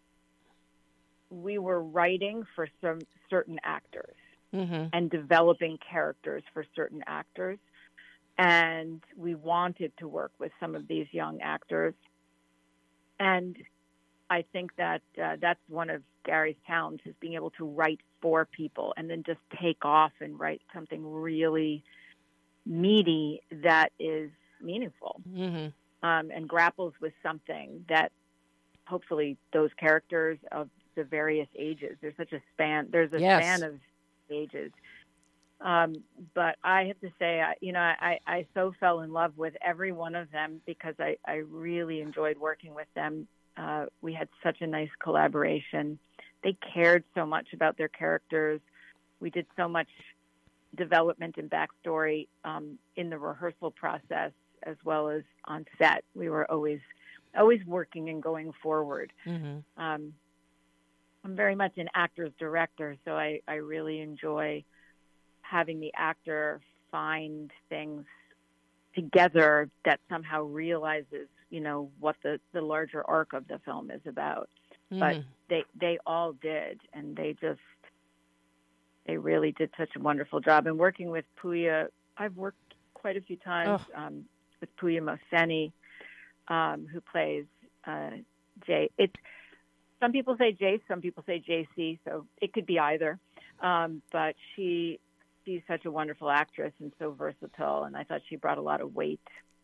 we were writing for some certain actors Mm-hmm. and developing characters for certain actors, and we wanted to work with some of these young actors, and I think that uh, that's one of Gary's talents, is being able to write for people and then just take off and write something really meaty that is meaningful. Mm-hmm. um, and grapples with something that hopefully those characters of the various ages, there's such a span, there's a Yes. span of ages. Um, but I have to say, I, you know, I, I so fell in love with every one of them because I, I really enjoyed working with them. Uh, we had such a nice collaboration. They cared so much about their characters. We did so much development and backstory um, in the rehearsal process as well as on set. We were always, always working and going forward. Mm-hmm. Um, I'm very much an actor's director, so I, I really enjoy having the actor find things together that somehow realizes, you know, what the, the larger arc of the film is about. Mm-hmm. But they, they all did, and they just, they really did such a wonderful job. And working with Puya, I've worked quite a few times Oh. um, with Puya Mohseni, um, who plays uh, Jay. It's, some people say Jace, some people say J C, so it could be either. Um, but she, she's such a wonderful actress and so versatile, and I thought she brought a lot of weight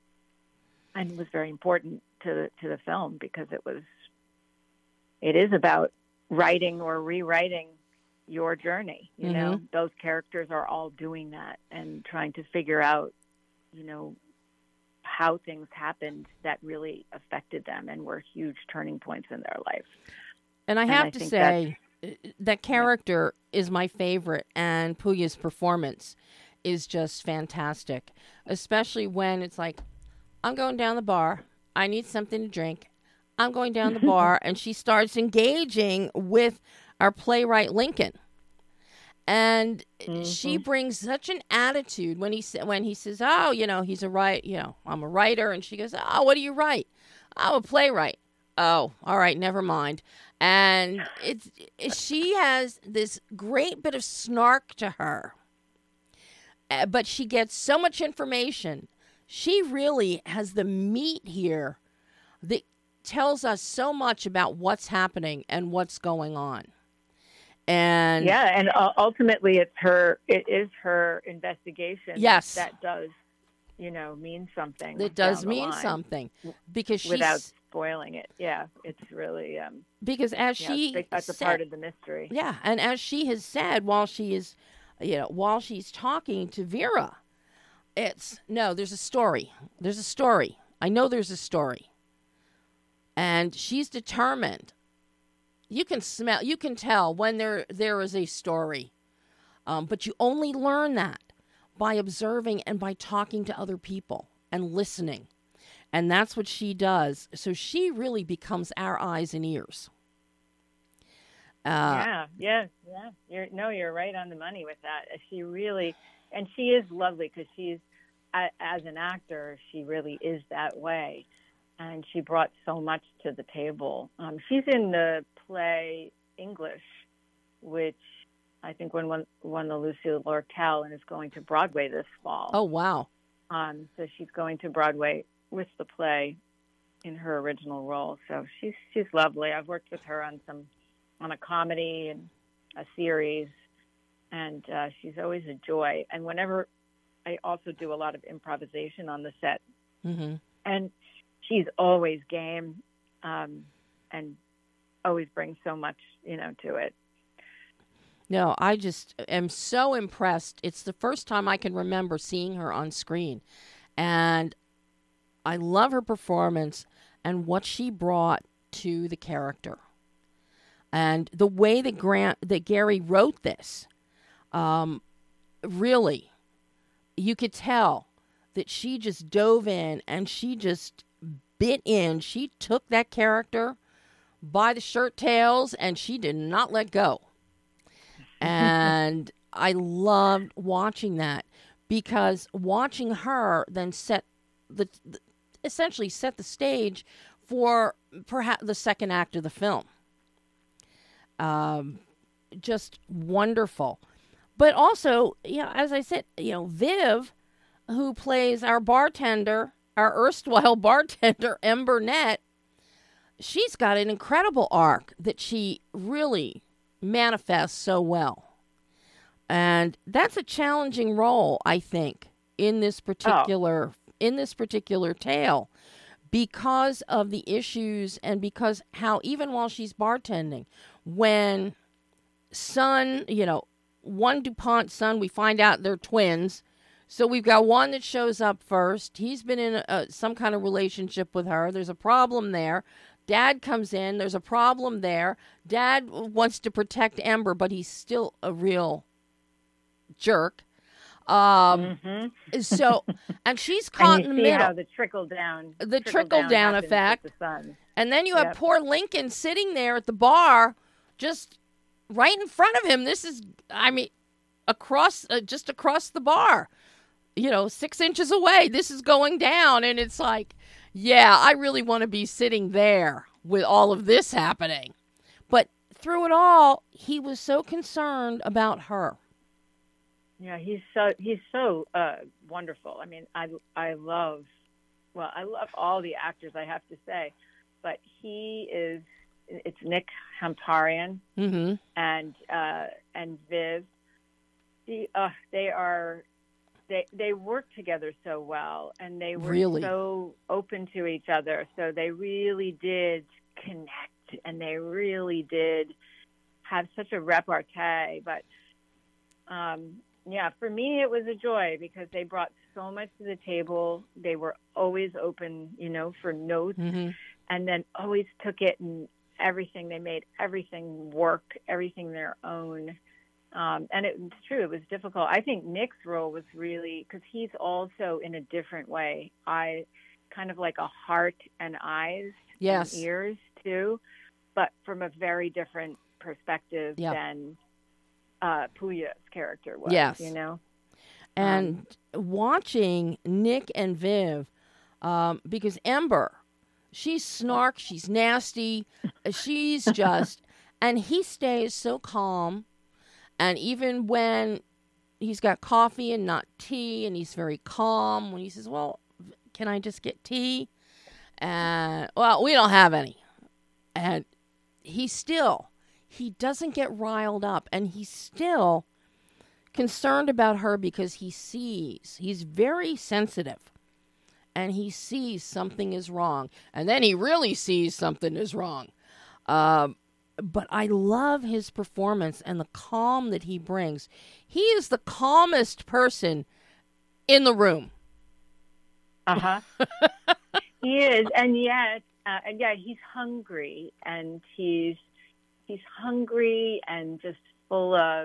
and was very important to the, to the film because it was, it is about writing or rewriting your journey. You Mm-hmm. know, those characters are all doing that and trying to figure out, you know, how things happened that really affected them and were huge turning points in their life. And I And have I to think say, that character is my favorite, and Puya's performance is just fantastic, especially when it's like, I'm going down the bar, I need something to drink, I'm going down the bar, and she starts engaging with our playwright Lincoln. And Mm-hmm. she brings such an attitude when he sa- when he says, "Oh, you know, he's a write, you know, I'm a writer," and she goes, "Oh, what do you write?" "I'm a playwright." "Oh, all right, never mind." And it's it, she has this great bit of snark to her, uh, but she gets so much information. She really has the meat here that tells us so much about what's happening and what's going on. And Yeah, and uh, ultimately, it's her. It is her investigation. Yes. that does, you know, mean something. it does down the mean line something because she's without spoiling it. Yeah, it's really. Um, because as yeah, she it's- that's a said- part of the mystery. yeah, and as she has said while she is, you know, while she's talking to Vera, it's no, there's a story. There's a story. I know there's a story, and she's determined. You can smell, you can tell when there there is a story, um, but you only learn that by observing and by talking to other people and listening, and that's what she does. So she really becomes our eyes and ears. Uh, yeah, yeah, yeah. You're no, you're right on the money with that. She really, and she is lovely because she's, a- as an actor, she really is that way, and she brought so much to the table. Um, she's in the play English, which I think won won, won the Lucille Lortel and is going to Broadway this fall. oh wow. Um, so she's going to Broadway with the play in her original role. So she's she's lovely. I've worked with her on some on a comedy and a series, and uh, she's always a joy. And whenever I also do a lot of improvisation on the set, Mm-hmm. and she's always game, um, and always brings so much, you know, to it. No, I just am so impressed. It's the first time I can remember seeing her on screen. And I love her performance and what she brought to the character. And the way that Grant that Gary wrote this, um, really, you could tell that she just dove in and she just bit in. She took that character by the shirt tails and she did not let go. And I loved watching that because watching her then set the, the essentially set the stage for perhaps the second act of the film. Um, just wonderful. But also, you know, as I said, you know, Viv, who plays our bartender, our erstwhile bartender, Em Burnett, she's got an incredible arc that she really manifests so well. And that's a challenging role, I think, in this particular in this particular tale, because of the issues and because how even while she's bartending, when son, you know, one DuPont son, we find out they're twins. So we've got one that shows up first. He's been in a, some kind of relationship with her. There's a problem there. Dad comes in. There's a problem there. Dad wants to protect Ember, but he's still a real jerk. Um, mm-hmm. So, and she's caught and you in the see middle. How the trickle down, the trickle down, down effect. The sun. And then you yep. have poor Lincoln sitting there at the bar, just right in front of him. This is, I mean, across, uh, just across the bar. You know, six inches away, this is going down. And it's like, yeah, I really want to be sitting there with all of this happening. But through it all, he was so concerned about her. Yeah, he's so he's so uh, wonderful. I mean, I, I love, well, I love all the actors, I have to say. But he is, it's Nick Hamparian mm-hmm. and uh, and Viv. He, uh, they are... They they worked together so well, and they were really? so open to each other. So they really did connect, and they really did have such a repartee. But um, yeah, for me, it was a joy because they brought so much to the table. They were always open, you know, for notes, mm-hmm. and then always took it and everything. They made everything work, everything their own. Um, and it, it's true, it was difficult. I think Nick's role was really, because he's also in a different way. I kind of like a heart and eyes yes. and ears too, but from a very different perspective yep. than uh, Puya's character was, yes. you know? And um, watching Nick and Viv, um, because Ember, she's snark, she's nasty, she's just, and he stays so calm. And even when he's got coffee and not tea, and he's very calm, when he says, well, can I just get tea? And, well, we don't have any. And he still, he doesn't get riled up. And he's still concerned about her because he sees, he's very sensitive. And he sees something is wrong. And then he really sees something is wrong. Um, But I love his performance and the calm that he brings. He is the calmest person in the room. Uh-huh. He is. And yet, uh, and yeah, he's hungry. And he's he's hungry and just full of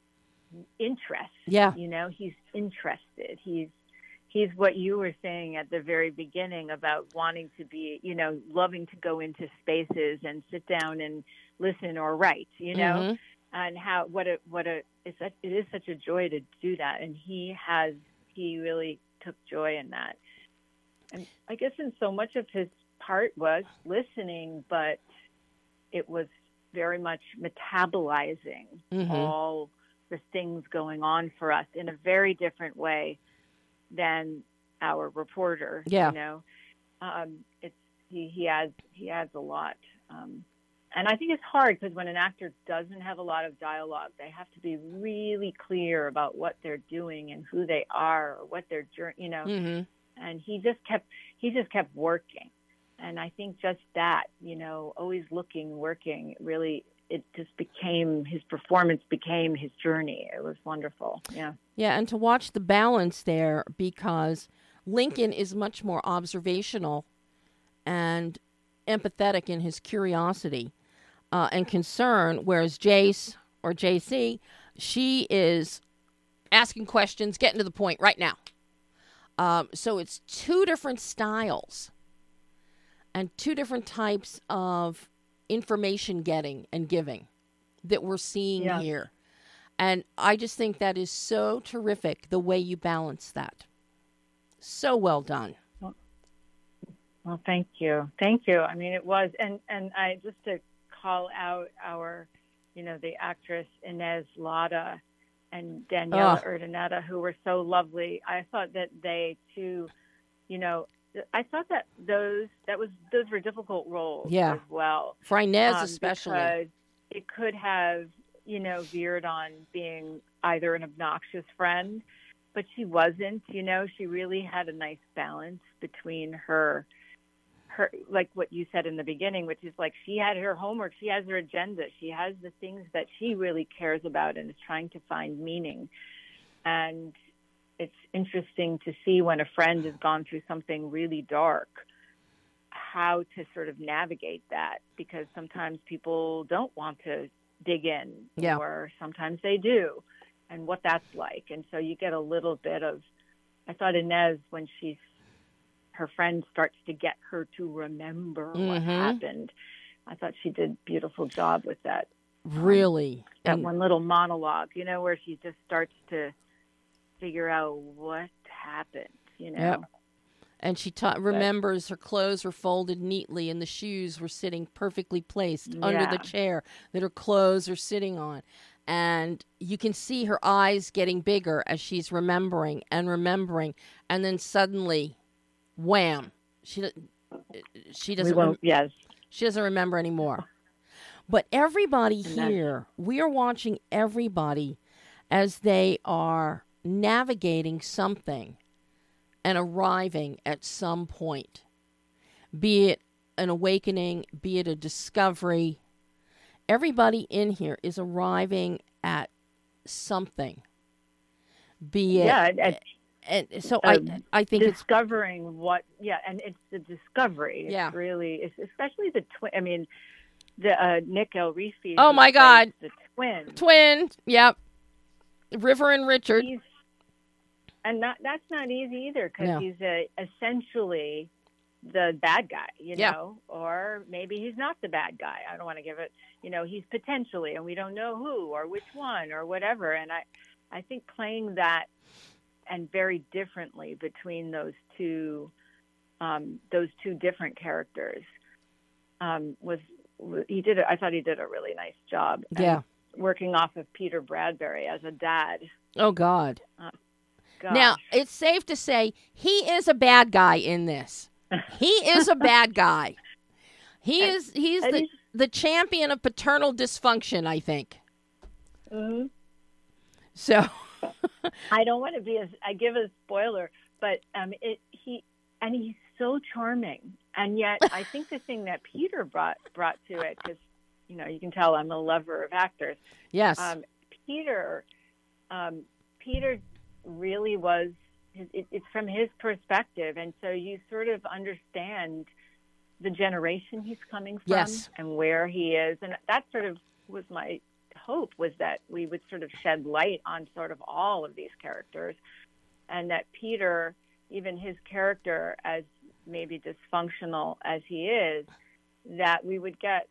interest. Yeah. You know, he's interested. He's He's what you were saying at the very beginning about wanting to be, you know, loving to go into spaces and sit down and listen or write, you know, mm-hmm. and how, what a, what a, it's such, it is such a joy to do that. And he has, he really took joy in that. And I guess in so much of his part was listening, but it was very much metabolizing mm-hmm. all the things going on for us in a very different way than our reporter. Yeah. You know, um, it's, he, he adds, he adds a lot. Um, and I think it's hard because when an actor doesn't have a lot of dialogue, they have to be really clear about what they're doing and who they are or what their journey, you know, mm-hmm. and he just kept, he just kept working. And I think just that, you know, always looking, working, really, it just became, his performance became his journey. It was wonderful. Yeah. Yeah, and to watch the balance there, because Lincoln is much more observational and empathetic in his curiosity uh, and concern, whereas Jace, or J C, she is asking questions, getting to the point right now. Um, so it's two different styles and two different types of information getting and giving that we're seeing yeah. here. And I just think that is so terrific, the way you balance that. So well done. Well, well, thank you. Thank you. I mean, it was, and, and I, just to call out our, you know, the actress Inez Lada and Daniela oh. Urdaneta, who were so lovely. I thought that they too, you know, I thought that those, that was, those were difficult roles yeah. as well. For Inez um, especially. Because it could have, you know, veered on being either an obnoxious friend, but she wasn't, you know, she really had a nice balance between her her, like what you said in the beginning, which is like she had her homework, she has her agenda, she has the things that she really cares about and is trying to find meaning. And it's interesting to see when a friend has gone through something really dark, how to sort of navigate that, because sometimes people don't want to dig in, yeah. or sometimes they do, and what that's like. And so you get a little bit of, I thought Inez, when she's, her friend starts to get her to remember mm-hmm. what happened, I thought she did a beautiful job with that. Really? Um, that and- one little monologue, you know, where she just starts to figure out what happened, you know. Yep. And she ta- remembers her clothes were folded neatly and the shoes were sitting perfectly placed yeah. under the chair that her clothes are sitting on. And you can see her eyes getting bigger as she's remembering and remembering. And then suddenly, wham, she, she doesn't, we won't, rem- yes. she doesn't remember anymore. But everybody here, we are watching everybody as they are navigating something and arriving at some point, be it an awakening, be it a discovery. Everybody in here is arriving at something, be it. Yeah, and, and so uh, I, I think discovering it's, what. Yeah, and it's the discovery. It's yeah, really, it's especially the twin. I mean, the uh, Nick Elrifi. Oh my God, the twin. Twin. Yep. River and Richard. He's, And not, that's not easy either, because no. he's a, essentially the bad guy, you yeah. know, or maybe he's not the bad guy. I don't want to give it, you know, he's potentially, and we don't know who or which one or whatever. And I, I think playing that and very differently between those two, um, those two different characters, um, was, he did, I thought he did a really nice job. Yeah. And working off of Peter Bradbury as a dad. Oh God. Uh, Gosh. Now, it's safe to say he is a bad guy in this. He is a bad guy. He and, is he's the, he's, the champion of paternal dysfunction, I think. Mm-hmm. So I don't want to be a I give a spoiler, but um it he and he's so charming. And yet I think the thing that Peter brought brought to it, because you know, you can tell I'm a lover of actors. Yes. Um, Peter um, Peter really was, it, it's from his perspective, and so you sort of understand the generation he's coming from, yes. and where he is, and that sort of was my hope, was that we would sort of shed light on sort of all of these characters, and that Peter, even his character, as maybe dysfunctional as he is, that we would get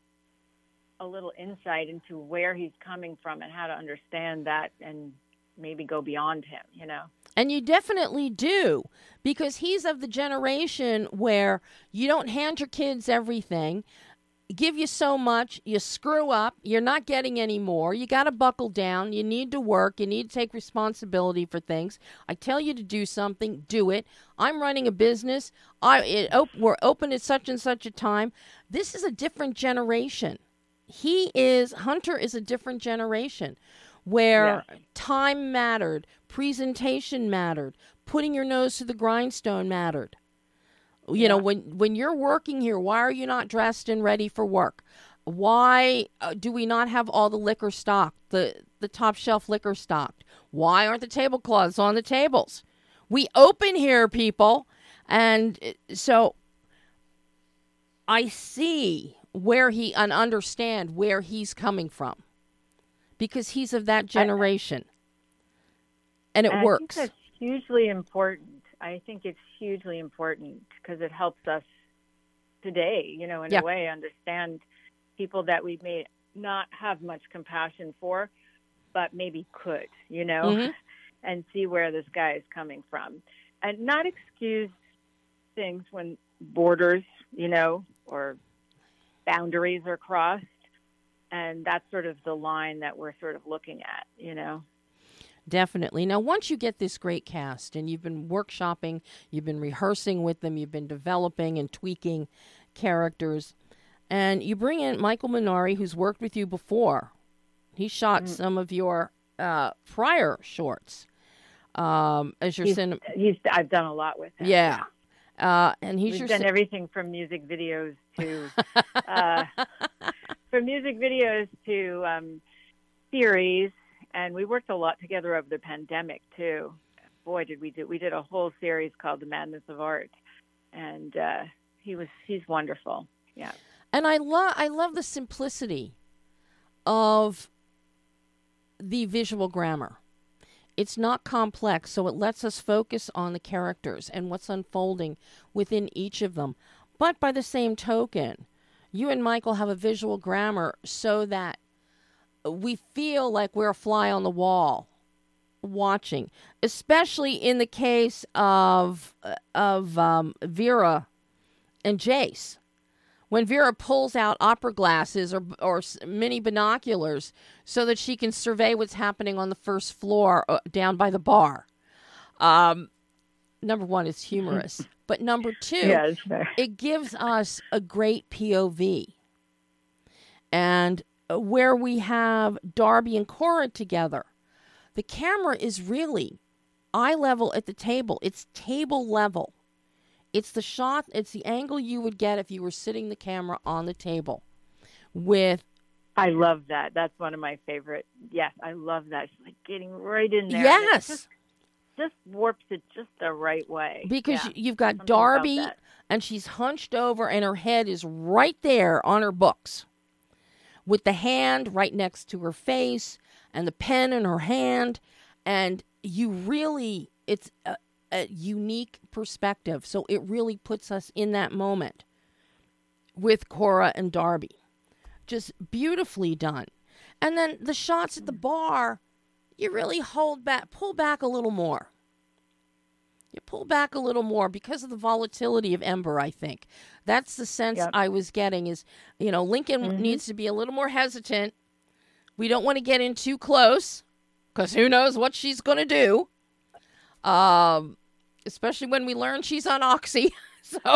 a little insight into where he's coming from and how to understand that and maybe go beyond him, you know. And you definitely do, because he's of the generation where you don't hand your kids everything, give you so much, you screw up, you're not getting any more, you got to buckle down, you need to work, you need to take responsibility for things. I tell you to do something, do it. I'm running a business. I it, op- we're open at such and such a time. This is a different generation. He is, Hunter is a different generation, where yeah. time mattered, presentation mattered, putting your nose to the grindstone mattered. You yeah. know, when when you're working here, why are you not dressed and ready for work? Why uh, do we not have all the liquor stocked, the, the top shelf liquor stocked? Why aren't the tablecloths on the tables? We open here, people. And so I see where he, and understand where he's coming from, because he's of that generation, and it and works. I think that's hugely important. I think it's hugely important because it helps us today, you know, in yeah. a way, understand people that we may not have much compassion for, but maybe could, you know, mm-hmm. and see where this guy is coming from, and not excuse things when borders, you know, or boundaries are crossed. And that's sort of the line that we're sort of looking at, you know. Definitely. Now, once you get this great cast and you've been workshopping, you've been rehearsing with them, you've been developing and tweaking characters, and you bring in Michael Minari, who's worked with you before. He shot mm-hmm. some of your uh, prior shorts. Um, as your he's, cin- he's I've done a lot with him. Yeah. uh, and he's We've your done si- everything from music videos to uh, from music videos to um, series, and we worked a lot together over the pandemic too. Boy, did we do! We did a whole series called "The Madness of Art," and uh, he was he's wonderful. Yeah, and I love I love the simplicity of the visual grammar. It's not complex, so it lets us focus on the characters and what's unfolding within each of them. But by the same token, you and Michael have a visual grammar so that we feel like we're a fly on the wall watching, especially in the case of of um, Vera and Jace. When Vera pulls out opera glasses or or mini binoculars so that she can survey what's happening on the first floor uh, down by the bar. Um, number one, it's humorous. But number two, yeah, it's fair. It gives us a great P O V. And where we have Darby and Cora together, the camera is really eye level at the table. It's table level. It's the shot, it's the angle you would get if you were sitting the camera on the table with... I love that. That's one of my favorite. Yes, I love that. She's like getting right in there. Yes. Just, just warps it just the right way. Because yeah. you've got Something Darby, about that. and she's hunched over, and her head is right there on her books, with the hand right next to her face, and the pen in her hand, and you really, it's a, a unique perspective. So it really puts us in that moment with Cora and Darby. Just beautifully done. And then the shots at the bar, you really hold back, pull back a little more. You pull back a little more because of the volatility of Ember, I think. That's the sense Yep. I was getting is, you know, Lincoln Mm-hmm. needs to be a little more hesitant. We don't want to get in too close because who knows what she's going to do. Um, especially when we learn she's on Oxy. So,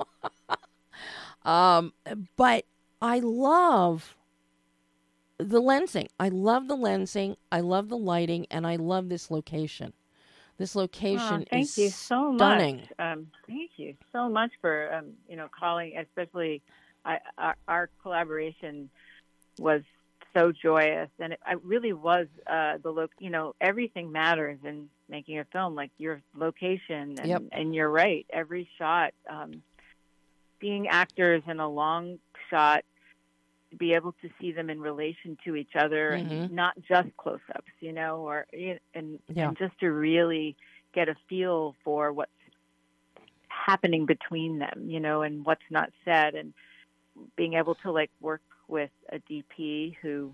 um, but I love the lensing. I love the lensing. I love the lighting, and I love this location. This location Oh, thank is you so stunning. much. Um, thank you so much for um, you know calling. Especially, I, our, our collaboration was so joyous, and it, it really was uh, the look. You know, everything matters in making a film, like your location, and, Yep. and you're right. Every shot, um, being actors in a long shot, to be able to see them in relation to each other, Mhm. and not just close-ups, you know, or and Yeah. and just to really get a feel for what's happening between them, you know, and what's not said, and being able to like work with a D P who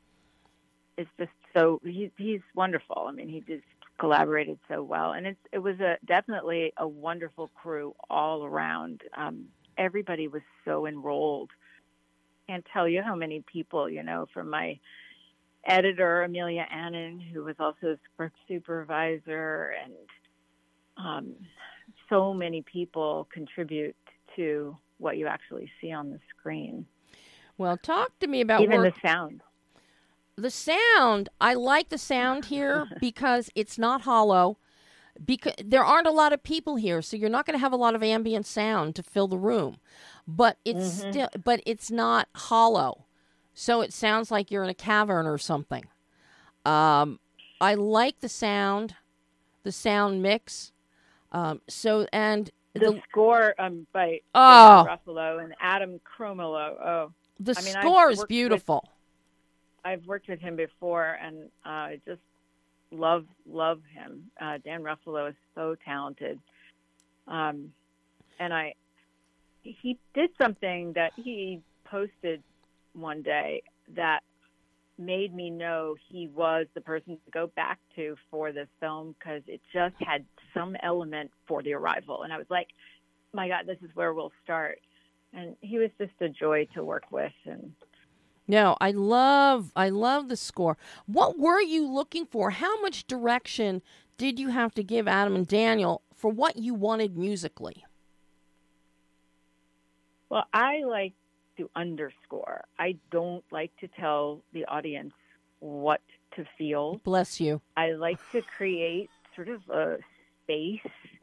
is just so he, he's wonderful. I mean, he just collaborated so well, and it's it was a definitely a wonderful crew all around. Um, everybody was so enrolled. Can't tell you how many people, you know, from my editor Amelia Annan, who was also a script supervisor, and um, so many people contribute to what you actually see on the screen. Well, talk to me about Even work. the sound. The sound, I like the sound here because it's not hollow. Because there aren't a lot of people here, so you're not going to have a lot of ambient sound to fill the room. But it's Mhm. still, but it's not hollow, so it sounds like you're in a cavern or something. Um, I like the sound, the sound mix. Um, so and The, the score um, by Oh. Dan Ruffalo and Adam Cromolo. Oh, the I mean, I've score is worked with- beautiful. I've worked with him before, and uh, I just love love him. Uh, Dan Ruffalo is so talented, um, and I he did something that he posted one day that made me know he was the person to go back to for this film, because it just had some element for The Arrival, and I was like, my God, this is where we'll start. And he was just a joy to work with, and No, I love I love the score. What were you looking for? How much direction did you have to give Adam and Daniel for what you wanted musically? well, I like to underscore. I don't like to tell the audience what to feel. Bless you. I like to create sort of a space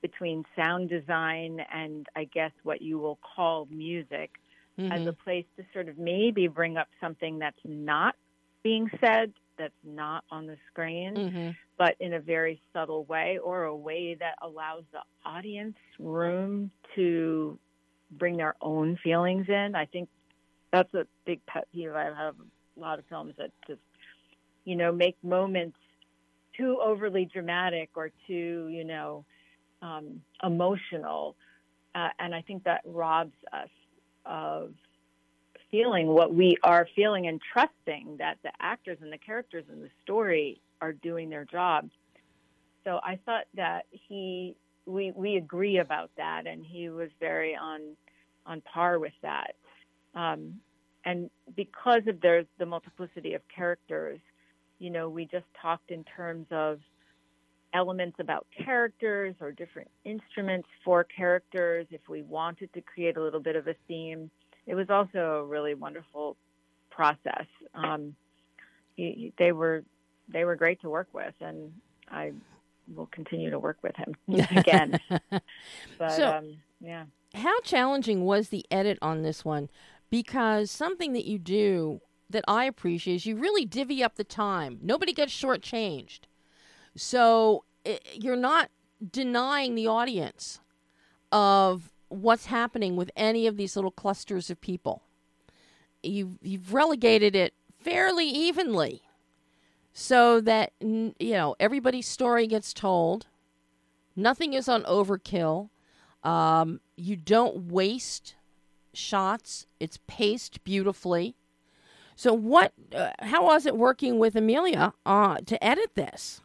between sound design and I guess what you will call music mm-hmm. as a place to sort of maybe bring up something that's not being said, that's not on the screen, mm-hmm. but in a very subtle way, or a way that allows the audience room to bring their own feelings in. I think that's a big pet peeve. I have a lot of films that just, you know, make moments too overly dramatic or too, you know, um, emotional. Uh, and I think that robs us of feeling what we are feeling and trusting that the actors and the characters in the story are doing their job. So I thought that he, we, we agree about that. And he was very on, on par with that. Um, and because of there's the multiplicity of characters, you know, we just talked in terms of elements about characters or different instruments for characters. If we wanted to create a little bit of a theme, it was also a really wonderful process. Um, he, they were they were great to work with, and I will continue to work with him again. But so, um, yeah, how challenging was the edit on this one? Because something that you do that I appreciate is you really divvy up the time. Nobody gets shortchanged. So it, you're not denying the audience of what's happening with any of these little clusters of people. You've, you've relegated it fairly evenly so that, you know, everybody's story gets told. Nothing is on overkill. Um, you don't waste shots. It's paced beautifully. So what? Uh, how was it working with Amelia uh, to edit this?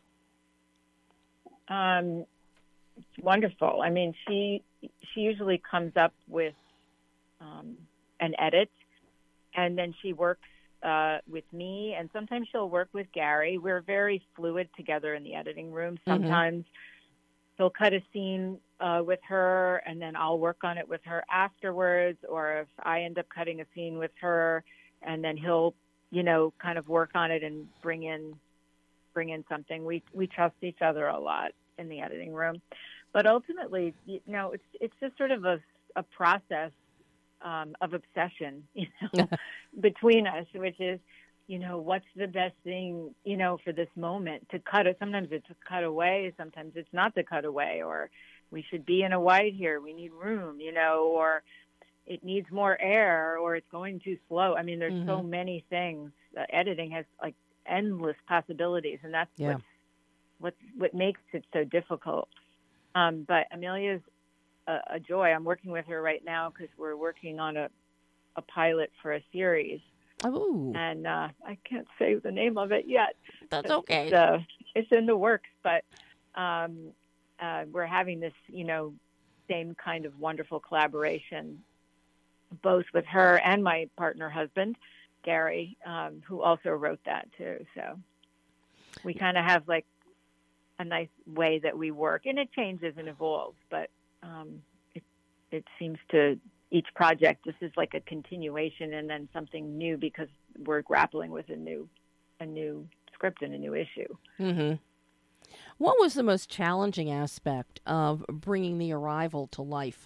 Um, wonderful. I mean, she she usually comes up with um, an edit, and then she works uh, with me, and sometimes she'll work with Gary. We're very fluid together in the editing room. Sometimes mm-hmm. he'll cut a scene uh, with her, and then I'll work on it with her afterwards, or if I end up cutting a scene with her, and then he'll, you know, kind of work on it and bring in bring in something. We we trust each other a lot in the editing room. But ultimately, you know, it's it's just sort of a, a process um, of obsession, you know, between us, which is, you know, what's the best thing, you know, for this moment to cut it. Sometimes it's a cut away. Sometimes it's not the cut away, or we should be in a white here. We need room, you know, or it needs more air, or it's going too slow. I mean, there's mm-hmm. so many things. Uh, editing has like endless possibilities, and that's yeah. what what what makes it so difficult. Um, but Amelia's a, a joy. I'm working with her right now because we're working on a a pilot for a series. Oh, and uh, I can't say the name of it yet. That's okay. It's, uh, it's in the works, but um, uh, we're having this, you know, same kind of wonderful collaboration, both with her and my partner husband, Gary, um, who also wrote that too. So we kind of have like a nice way that we work, and it changes and evolves, but um, it, it seems to each project, this is like a continuation and then something new because we're grappling with a new, a new script and a new issue. Mm-hmm. What was the most challenging aspect of bringing The Arrival to life?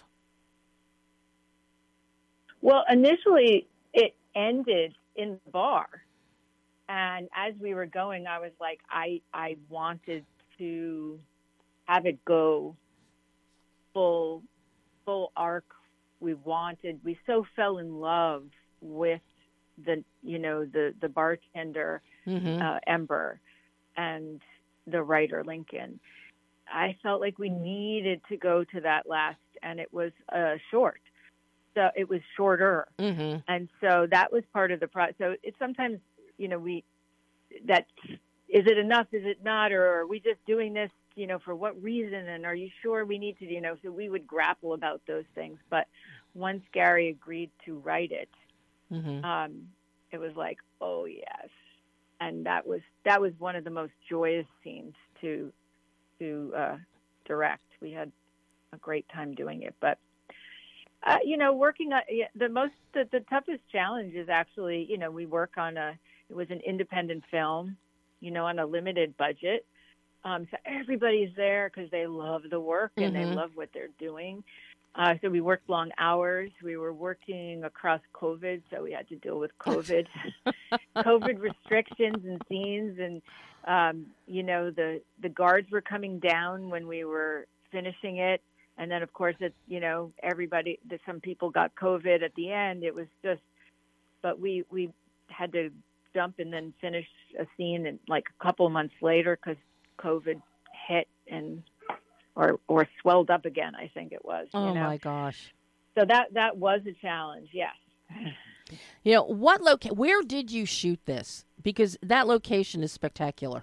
Well, initially it ended in the bar. And as we were going, I was like, I, I wanted to have it go full, full arc. We wanted, we so fell in love with the, you know, the, the bartender, mm-hmm. uh, Ember, and the writer, Lincoln. I felt like we needed to go to that last, and it was uh, short. So it was shorter. Mm-hmm. And so that was part of the process. So it's sometimes, you know, we, that, is it enough? Is it not? Or are we just doing this, you know, for what reason? And are you sure we need to, you know, so we would grapple about those things. But once Gary agreed to write it, mm-hmm. um, it was like, oh yes. And that was, that was one of the most joyous scenes to, to uh, direct. We had a great time doing it, but uh, you know, working on the most, the, the toughest challenge is actually, you know, we work on a, it was an independent film, you know, on a limited budget. Um, so everybody's there because they love the work and Mm-hmm. they love what they're doing. Uh, so we worked long hours. We were working across COVID, so we had to deal with COVID, COVID restrictions and scenes. And, um, you know, the, the guards were coming down when we were finishing it. And then, of course, it's, you know, everybody, some people got COVID at the end. It was just, but we, we had to jump and then finish a scene and like a couple months later because COVID hit and or or swelled up again, I think it was. Oh, you know? my gosh. So that that was a challenge, yes. You know, what loca- where did you shoot this? Because that location is spectacular.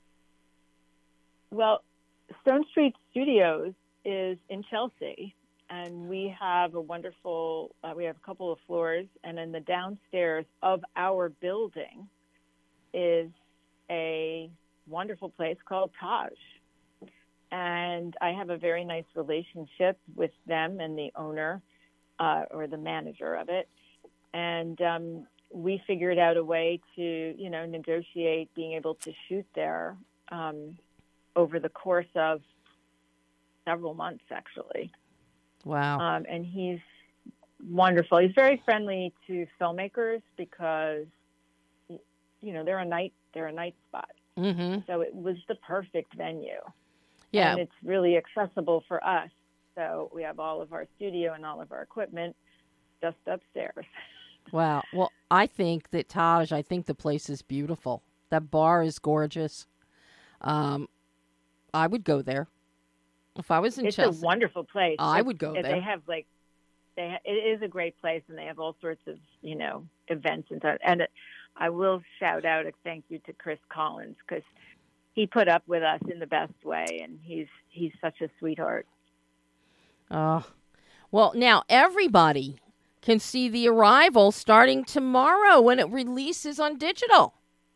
Well, Stone Street Studios is in Chelsea, and we have a wonderful, uh, we have a couple of floors, and in the downstairs of our building is a wonderful place called Taj. And I have a very nice relationship with them and the owner uh, or the manager of it. And um, we figured out a way to, you know, negotiate being able to shoot there um, over the course of several months, actually. Wow. Um, and he's wonderful. He's very friendly to filmmakers because, you know, they're a night they're a night spot. Mm-hmm. So it was the perfect venue. Yeah. And it's really accessible for us. So we have all of our studio and all of our equipment just upstairs. Wow. Well, I think that Taj, I think the place is beautiful. That bar is gorgeous. Um, I would go there. If I was in It's Chelsea, a wonderful place. I It's- would go They there. have like, they ha- it is a great place, and they have all sorts of, you know, events and stuff. And it, I will shout out a thank you to Chris Collins because he put up with us in the best way, and he's he's such a sweetheart. Oh, well, now everybody can see The Arrival starting tomorrow when it releases on digital.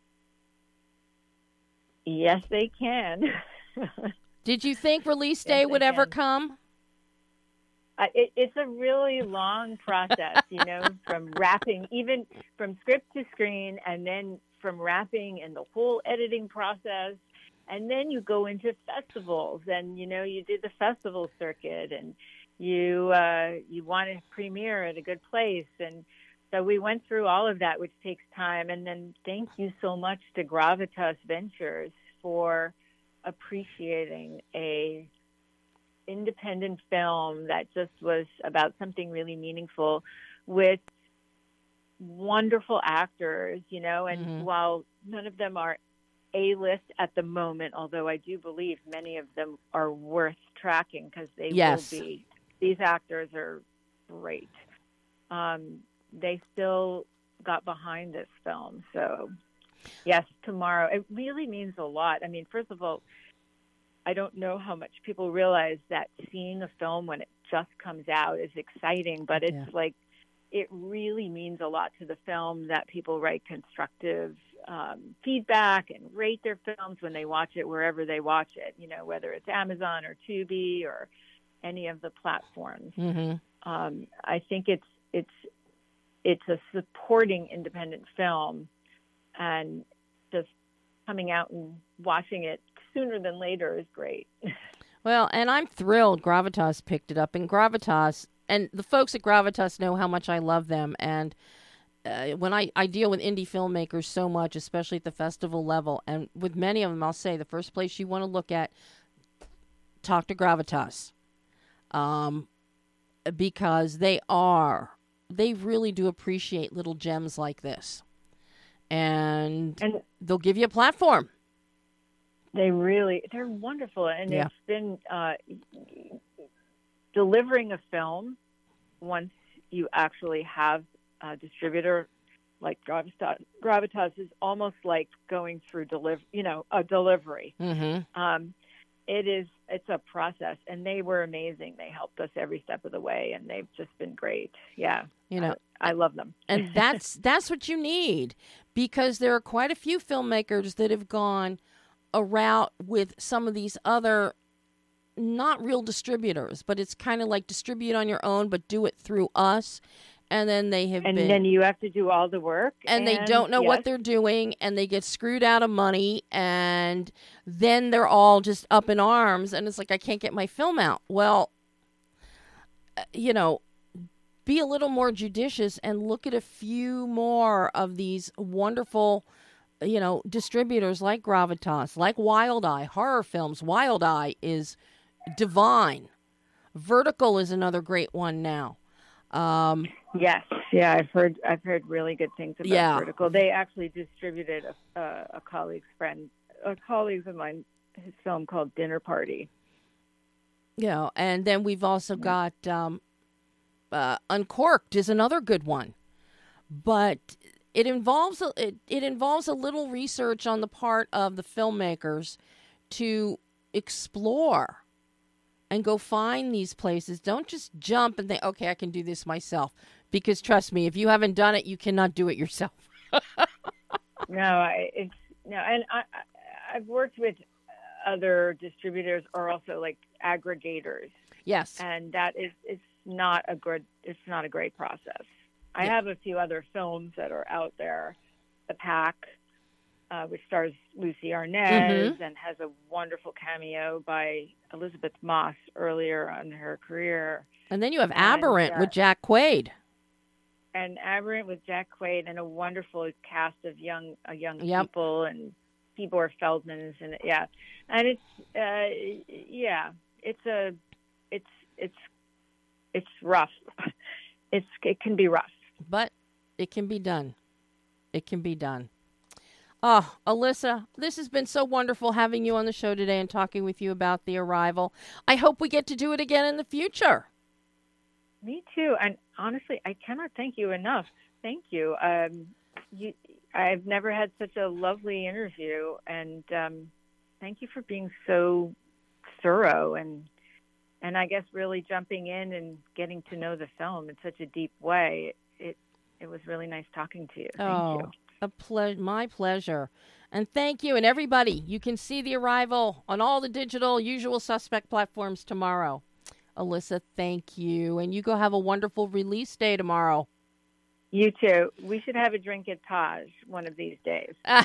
Yes, they can. Did you think release Yes, day they would ever can. come? Uh, it, it's a really long process, you know, from wrapping, even from script to screen, and then from wrapping and the whole editing process. And then you go into festivals, and, you know, you did the festival circuit, and you uh, you want to premiere at a good place. And so we went through all of that, which takes time. And then thank you so much to Gravitas Ventures for appreciating a independent film that just was about something really meaningful with wonderful actors, you know, and Mhm. while none of them are A-list at the moment, although I do believe many of them are worth tracking because they Yes. will be. These actors are great. Um, they still got behind this film. So, yes, tomorrow. It really means a lot. I mean, first of all, I don't know how much people realize that seeing a film when it just comes out is exciting, but it's Yeah. like, it really means a lot to the film that people write constructive um, feedback and rate their films when they watch it, wherever they watch it, you know, whether it's Amazon or Tubi or any of the platforms. Mm-hmm. Um, I think it's, it's, it's a supporting independent film, and just coming out and watching it sooner than later is great. Well, and I'm thrilled Gravitas picked it up. And Gravitas, and the folks at Gravitas know how much I love them. And uh, when I, I deal with indie filmmakers so much, especially at the festival level, and with many of them, I'll say the first place you want to look at, talk to Gravitas. Um, because they are, they really do appreciate little gems like this. And, And they'll give you a platform. they really, they're wonderful. And Yeah. it's been uh, delivering a film once you actually have a distributor like Gravitas. Gravitas is almost like going through deliver, you know, a delivery. Mm-hmm. Um, it is, it's a process, and they were amazing. They helped us every step of the way, and they've just been great. Yeah. You know, I, I love them. and that's that's what you need, because there are quite a few filmmakers that have gone a route with some of these other not real distributors, but it's kind of like distribute on your own, but do it through us. and then they have and been... then you have to do all the work. And, and they don't know yes. what they're doing, and they get screwed out of money, and then they're all just up in arms, and it's like, I can't get my film out. Well, you know, be a little more judicious and look at a few more of these wonderful, you know, distributors like Gravitas, like Wild Eye, horror films. Wild Eye is divine. Vertical is another great one now. Um, yes, yeah, I've heard I've heard really good things about Yeah. Vertical. They actually distributed a, a, a colleague's friend, a colleague of mine, his film called Dinner Party. you know, and then we've also got um, uh, Uncorked is another good one, but it involves a, it, it involves a little research on the part of the filmmakers to explore and go find these places. Don't just jump and think, okay, I can do this myself. Because trust me, if you haven't done it, you cannot do it yourself. No, I, it's no, and I, I I've worked with other distributors or also like aggregators, Yes. and that is it's not a good it's not a great process. I Yeah. have a few other films that are out there, The Pack, uh, which stars Lucy Arnaz Mhm. and has a wonderful cameo by Elizabeth Moss earlier in her career, And then you have Aberrant uh, with Jack Quaid. and Aberrant with Jack Quaid and a wonderful cast of young uh, young Yep. people, and Tibor Feldman is in it. Yeah, and it's uh, yeah, it's a it's it's it's rough. It's it can be rough. But it can be done. It can be done. Oh, Alyssa, this has been so wonderful having you on the show today and talking with you about The Arrival. I hope we get to do it again in the future. Me too. And honestly, I cannot thank you enough. Thank you. Um, you I've never had such a lovely interview, and um, thank you for being so thorough and and I guess really jumping in and getting to know the film in such a deep way. It it was really nice talking to you. Thank oh, you. a ple- my pleasure. And thank you. And everybody, you can see The Arrival on all the digital Usual Suspect platforms tomorrow. Alyssa, thank you. And you go have a wonderful release day tomorrow. You too. We should have a drink at Taj one of these days. All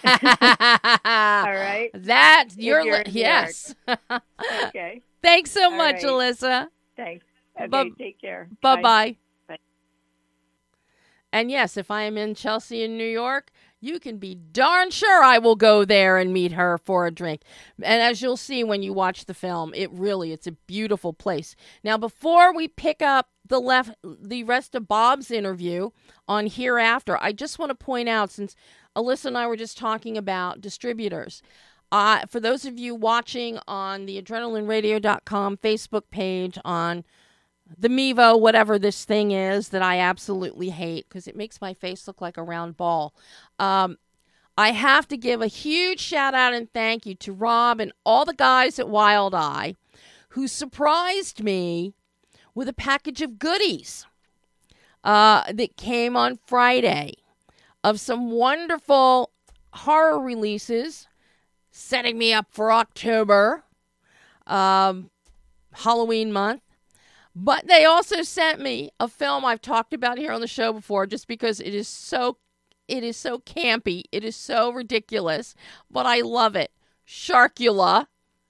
right. That, If you're, you're li- in New yes. Okay. Thanks so All much, right. Alyssa. Thanks. Okay. Bu- Take care. Bye-bye. Bye. And yes, if I am in Chelsea in New York, you can be darn sure I will go there and meet her for a drink. And as you'll see when you watch the film, it really, it's a beautiful place. Now, before we pick up the left, the rest of Bob's interview on Hereafter, I just want to point out, since Alyssa and I were just talking about distributors, uh, for those of you watching on the adrenaline radio dot com Facebook page, on the Mevo, whatever this thing is that I absolutely hate because it makes my face look like a round ball. Um, I have to give a huge shout out and thank you to Rob and all the guys at Wild Eye who surprised me with a package of goodies uh, that came on Friday of some wonderful horror releases setting me up for October, um, Halloween month. But they also sent me a film I've talked about here on the show before just because it is so it is so campy. It is so ridiculous, but I love it. Sharkula.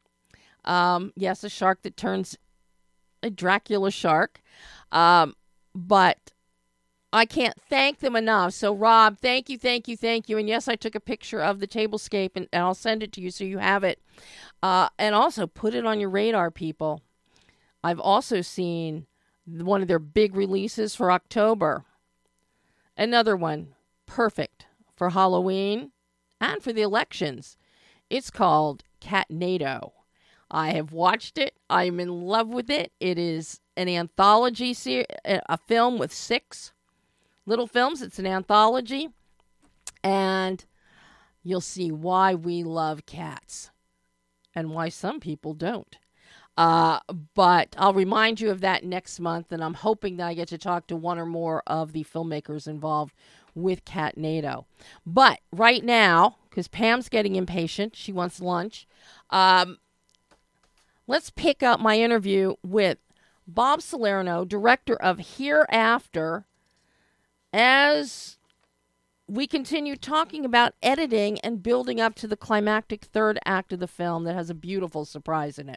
Um, yes, a shark that turns a Dracula shark. Um, but I can't thank them enough. So, Rob, thank you, thank you, thank you. And yes, I took a picture of the tablescape, and, and I'll send it to you so you have it. Uh, and also put it on your radar, people. I've also seen one of their big releases for October. Another one, perfect for Halloween and for the elections. It's called Catnado. I have watched it. I'm in love with it. It is an anthology, ser- a film with six little films. It's an anthology. And you'll see why we love cats and why some people don't. Uh, but I'll remind you of that next month, and I'm hoping that I get to talk to one or more of the filmmakers involved with Catnado. But right now, because Pam's getting impatient, she wants lunch, um, let's pick up my interview with Bob Salerno, director of Hereafter, as we continue talking about editing and building up to the climactic third act of the film that has a beautiful surprise in it.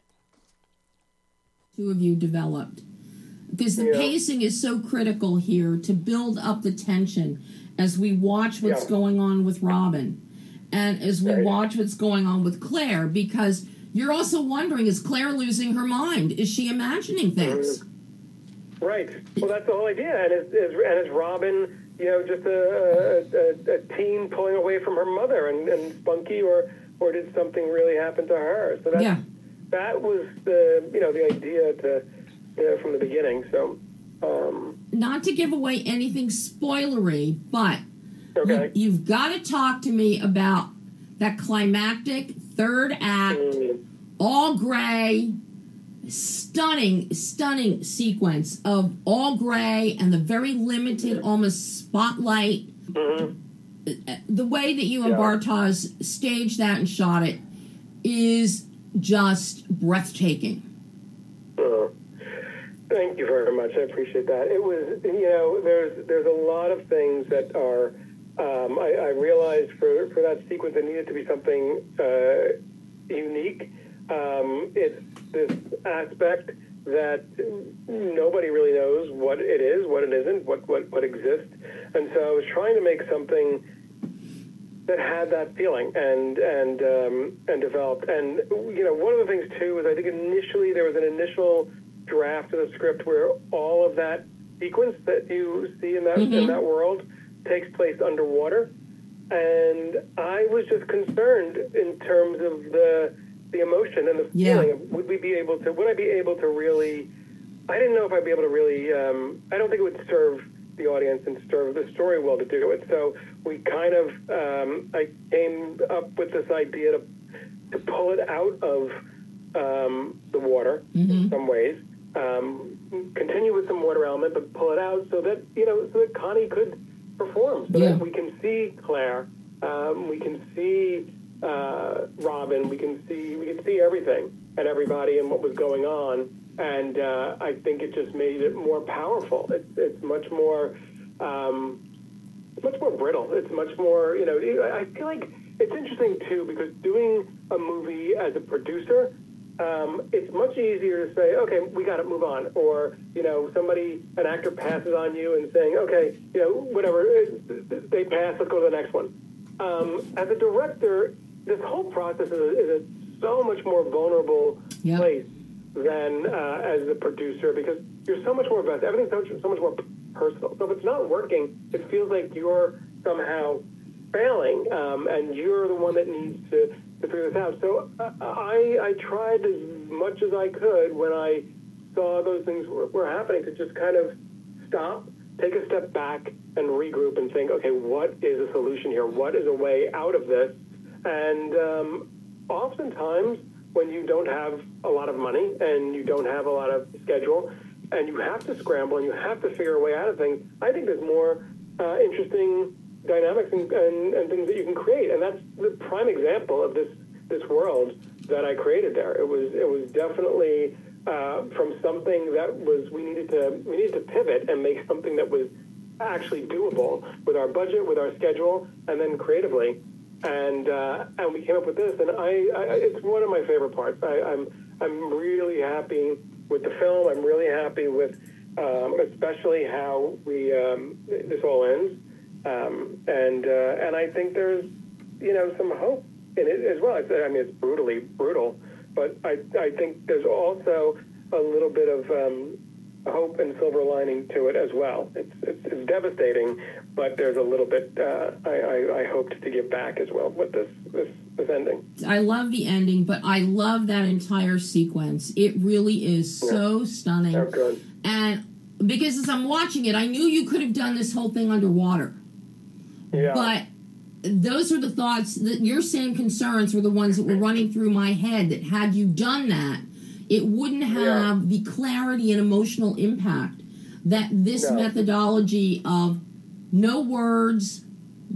Two of you developed. Because the Yeah. pacing is so critical here to build up the tension as we watch what's Yeah. going on with Robin and as we Right. watch what's going on with Claire, because you're also wondering, is Claire losing her mind? Is she imagining things? Right. Well, that's the whole idea. And is, is, and is Robin, you know, just a, a, a teen pulling away from her mother and, and spunky, or or did something really happen to her? So that Yeah. that was the you know the idea to you know, from the beginning. So um, Not to give away anything spoilery, but okay. you, you've got to talk to me about that climactic third act, Mm. all gray, stunning, stunning sequence of all gray and the very limited, almost spotlight. Mhm. The way that you and Yeah. Bartosz staged that and shot it is just breathtaking. Uh, Thank you very much. I appreciate that. It was, you know, there's there's a lot of things that are. Um, I, I realized for for that sequence, it needed to be something uh, unique. Um, it's this aspect that nobody really knows what it is, what it isn't, what what what exists, and so I was trying to make something that had that feeling and and um, and developed. And you know, one of the things too was I think initially there was an initial draft of the script where all of that sequence that you see in that Mm-hmm. in that world takes place underwater, and I was just concerned in terms of the the emotion and the Yeah. feeling. Of, would we be able to? Would I be able to really? I didn't know if I'd be able to really. Um, I don't think it would serve the audience and serve the story well to do it. So we kind of. Um, I came up with this idea to to pull it out of um, the water in some ways. Um, continue with some water element, but pull it out so that you know, so that Connie could perform, so Yeah. that we can see Claire, um, we can see uh, Robin, we can see we can see everything and everybody and what was going on, and uh, I think it just made it more powerful. It's it's much more um, much more brittle. It's much more you know. I feel like it's interesting too because doing a movie as a producer. Um, it's much easier to say, okay, we got to move on. Or, you know, somebody, an actor passes on you and saying, okay, you know, whatever, they pass, let's go to the next one. Um, as a director, this whole process is a, is a so much more vulnerable Yep. place than uh, as a producer because you're so much more invested. Everything's so much, so much more personal. So if it's not working, it feels like you're somehow failing um, and you're the one that needs to to figure this out. So uh, I, I tried as much as I could when I saw those things were, were happening to just kind of stop, take a step back and regroup and think, okay, what is a solution here? What is a way out of this? And um, oftentimes when you don't have a lot of money and you don't have a lot of schedule and you have to scramble and you have to figure a way out of things, I think there's more uh, interesting dynamics and, and, and things that you can create, and that's the prime example of this this world that I created there. It was it was definitely uh, from something that was we needed to we needed to pivot and make something that was actually doable with our budget, with our schedule, and then creatively, and uh, and we came up with this. And I, I it's one of my favorite parts. I, I'm I'm really happy with the film. I'm really happy with um, especially how we um, this all ends. Um, and uh, and I think there's, you know, some hope in it as well. It's, I mean, it's brutally brutal, but I I think there's also a little bit of um, hope and silver lining to it as well. It's it's, it's devastating, but there's a little bit uh, I, I I hoped to give back as well with this this this ending. I love the ending, but I love that entire sequence. It really is so Yeah. stunning. Oh, good. And because as I'm watching it, I knew you could have done this whole thing underwater. Yeah. But those are the thoughts that your same concerns were the ones that were running through my head, that had you done that, it wouldn't have Yeah. the clarity and emotional impact that this No. methodology of no words,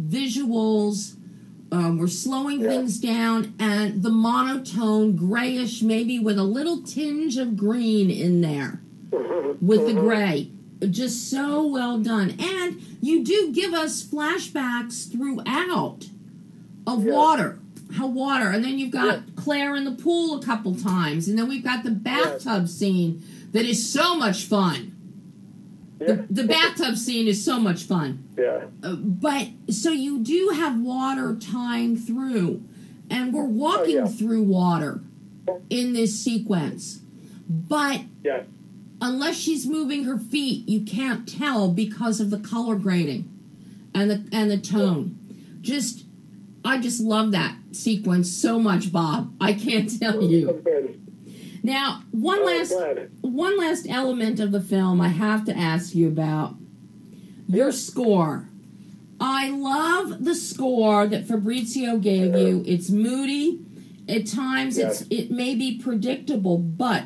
visuals, um, we're slowing Yeah. things down, and the monotone grayish, maybe with a little tinge of green in there with the gray. just so well done. And you do give us flashbacks throughout of Yeah. water. How water, and then you've got Yeah. Claire in the pool a couple times, and then we've got the bathtub scene that is so much fun. Yeah. The, the bathtub scene is so much fun. Yeah. Uh, but so you do have water tying through, and we're walking Oh, yeah. through water in this sequence. But Yeah. unless she's moving her feet, you can't tell because of the color grading and the and the tone. Just, I just love that sequence so much, Bob. I can't tell you. Okay. Now, one Oh, last glad. one last element of the film I have to ask you about. Your score. I love the score that Fabrizio gave you. It's moody. At times it's it may be predictable, but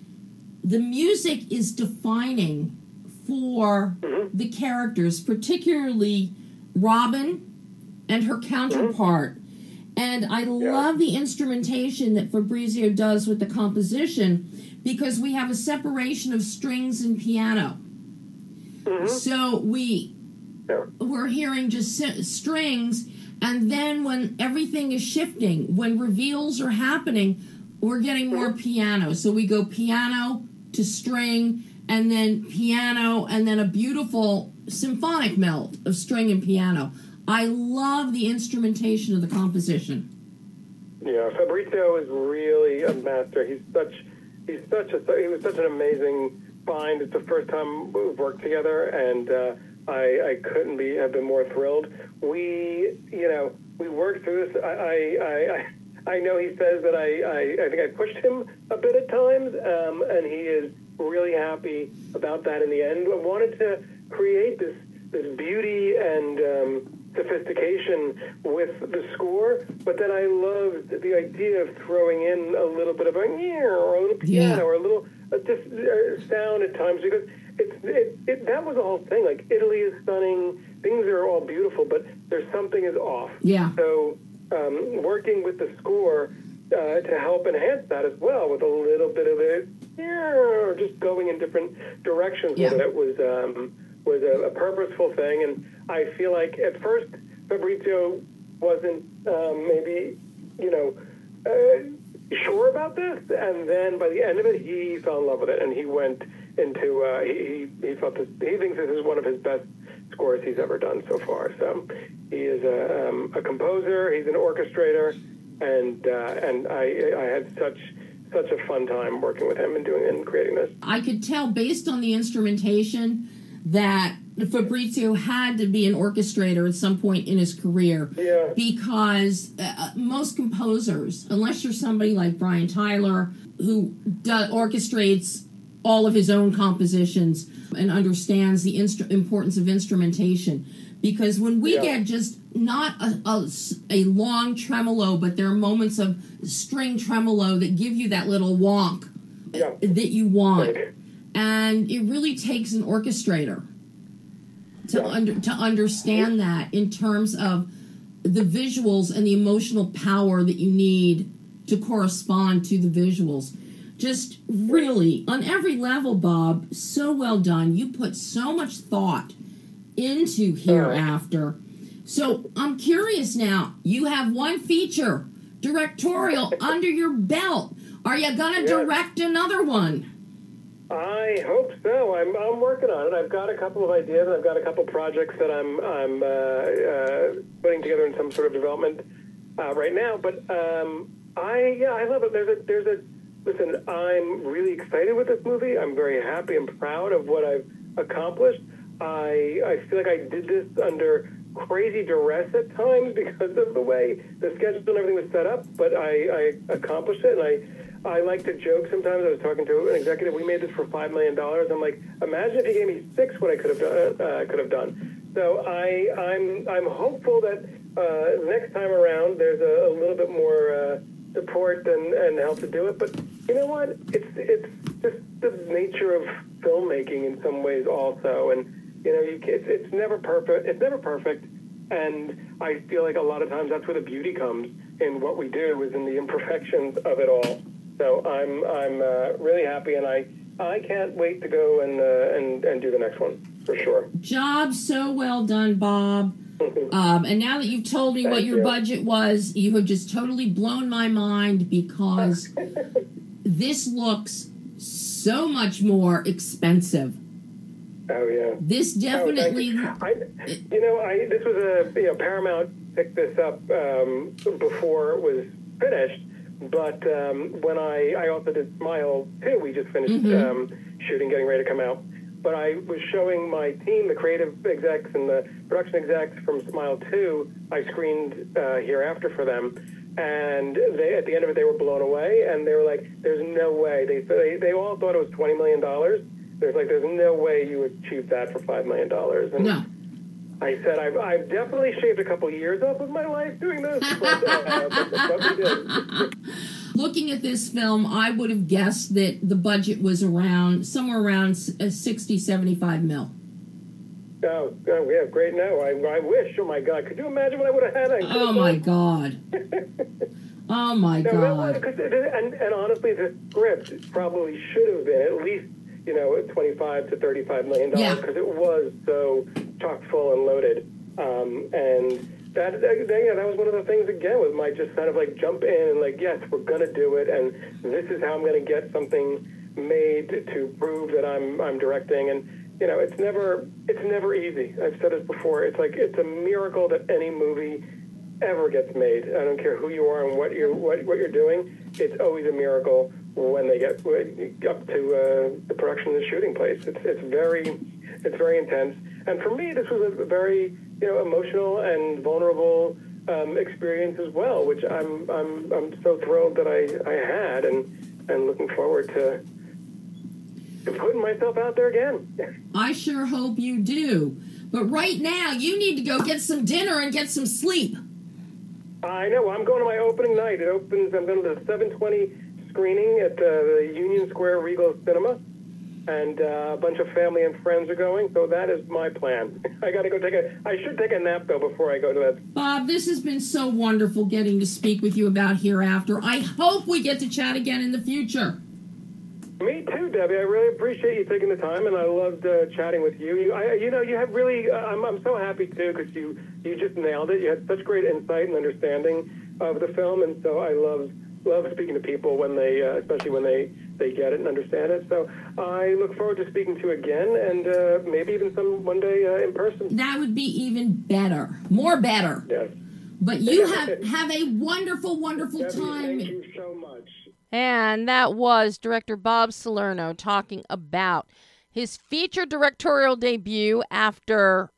the music is defining for Mhm. the characters, particularly Robin and her counterpart. And I love the instrumentation that Fabrizio does with the composition, because we have a separation of strings and piano. Mhm. So we Yeah. we're hearing just si- strings, and then when everything is shifting, when reveals are happening, we're getting more piano. So we go piano to string, and then piano, and then a beautiful symphonic melt of string and piano. I love the instrumentation of the composition. Yeah, Fabrizio is really a master. He's such, he's such a, he was such an amazing find. It's the first time we've worked together, and uh, I, I couldn't be have been more thrilled. We, you know, we worked through this. I, I, I, I know he says that I, I, I think I pushed him a bit at times, um, and he is really happy about that in the end. I wanted to create this, this beauty and um, sophistication with the score, but then I loved the idea of throwing in a little bit of a or a little piano Yeah. or a little uh, just uh, sound at times, because it's it, it, that was the whole thing. Like, Italy is stunning, things are all beautiful, but there's something is off. Yeah. So um, working with the score uh, to help enhance that as well, with a little bit of it, or just going in different directions Yeah. with it was um, was a, a purposeful thing. And I feel like at first Fabrizio wasn't um, maybe, you know, uh, sure about this, and then by the end of it, he fell in love with it, and he went into uh, he he felt this, he thinks this is one of his best scores he's ever done so far. So he is a, um, a composer, he's an orchestrator, and uh, and I I had such such a fun time working with him and doing and creating this. I could tell based on the instrumentation that Fabrizio had to be an orchestrator at some point in his career. Yeah. Because uh, most composers, unless you're somebody like Brian Tyler, who do, orchestrates all of his own compositions and understands the instru- importance of instrumentation. Because when we Yeah. get just not a, a, a long tremolo, but there are moments of string tremolo that give you that little wonk Yeah. that you want. Right. And it really takes an orchestrator to Yeah. under, to understand that in terms of the visuals and the emotional power that you need to correspond to the visuals. Just really, on every level, Bob, so well done. You put so much thought into Hereafter. So I'm curious now, you have one feature, directorial, under your belt. Are you going to Yeah. direct another one? I hope so. I'm I'm working on it. I've got a couple of ideas, and I've got a couple of projects that I'm I'm uh, uh, putting together in some sort of development uh, right now. But um, I yeah, I love it. There's a there's a listen. I'm really excited with this movie. I'm very happy and proud of what I've accomplished. I I feel like I did this under crazy duress at times because of the way the schedule and everything was set up. But I, I accomplished it, and I. I like to joke sometimes. I was talking to an executive. We made this for five million dollars. I'm like, imagine if you gave me six, what I could have done. Uh, could have done. So I, I'm, I'm hopeful that uh, next time around there's a, a little bit more uh, support and, and help to do it. But you know what? It's, it's just the nature of filmmaking in some ways, also. And you know, you, it's, it's never perfect. It's never perfect. And I feel like a lot of times that's where the beauty comes in what we do, is in the imperfections of it all. So I'm I'm uh, really happy, and I I can't wait to go and uh, and and do the next one for sure. Job so well done, Bob. Um, and now that you've told me Thank what your you. budget was, you have just totally blown my mind because this looks so much more expensive. Oh yeah. This Oh, thank definitely. you. I, you know, I this was a you know Paramount picked this up um, before it was finished, but um, when I I also did Smile too. We just finished Mhm. um, shooting, getting ready to come out. But I was showing my team, the creative execs and the production execs from Smile two. I screened uh, Hereafter for them, and they at the end of it they were blown away, and they were like, "There's no way." They they they all thought it was twenty million dollars. There's like, there's no way you would achieve that for five million dollars. And No. I said, I've, I've definitely shaved a couple years off of my life doing this, but, uh, but, but we did. Looking at this film, I would have guessed that the budget was around somewhere around uh, sixty, seventy-five mil. Oh, oh, yeah, great. No, I, I wish. Oh, my God. Could you imagine what I would have had? I Oh my God. Oh my No, that was, God. cause it, and, and honestly, the script probably should have been at least, you know, twenty-five to thirty-five million dollars Yeah. because it was so chock full and loaded. Um, and that, that, yeah, that was one of the things again with my just kind of like jump in and like, yes, we're gonna do it, and this is how I'm gonna get something made to prove that I'm I'm directing. And you know, it's never it's never easy. I've said this before. It's like it's a miracle that any movie ever gets made. I don't care who you are and what you're what, what you're doing. It's always a miracle when they get up to uh, the production of the shooting place. It's it's very it's very intense. And for me, this was a very you know emotional and vulnerable um, experience as well, which I'm I'm I'm so thrilled that I, I had, and and looking forward to, to putting myself out there again. I sure hope you do. But right now, you need to go get some dinner and get some sleep. I know. I'm going to my opening night. It opens. I'm going to the seven twenty screening at uh, the Union Square Regal Cinema, and uh, a bunch of family and friends are going. So that is my plan. I got to go take a. I should take a nap though before I go to that. Bob, this has been so wonderful getting to speak with you about Hereafter. I hope we get to chat again in the future. Me too, Debbie. I really appreciate you taking the time, and I loved uh, chatting with you. You, I, you know, you have really. Uh, I'm, I'm so happy too because you, you just nailed it. You had such great insight and understanding of the film, and so I love, love speaking to people when they, uh, especially when they, they get it and understand it. So I look forward to speaking to you again, and uh, maybe even some one day uh, in person. That would be even better, more better. Yes. But you have have a wonderful, wonderful Debbie, time. thank you so much. And that was director Bob Salerno talking about his feature directorial debut after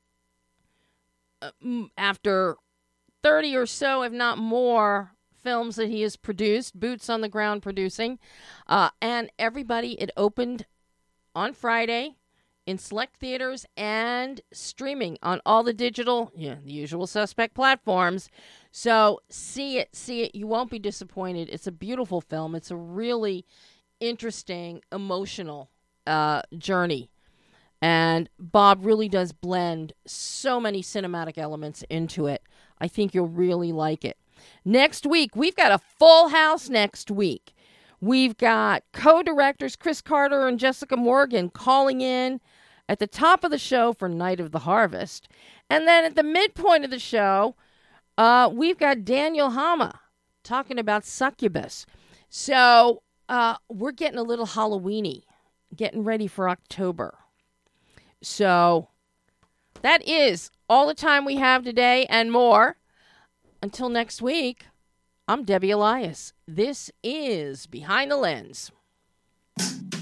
uh, after thirty or so, if not more, films that he has produced, boots on the ground producing. Uh, and everybody, it opened on Friday in select theaters and streaming on all the digital, yeah, the usual suspect platforms. So see it, see it. You won't be disappointed. It's a beautiful film. It's a really interesting, emotional uh, journey. And Bob really does blend so many cinematic elements into it. I think you'll really like it. Next week, we've got a full house next week. We've got co-directors Chris Carter and Jessica Morgan calling in at the top of the show for Night of the Harvest. And then at the midpoint of the show, uh, we've got Daniel Hama talking about Succubus. So uh, we're getting a little Halloween-y, getting ready for October. So that is all the time we have today and more. Until next week, I'm Debbie Elias. This is Behind the Lens.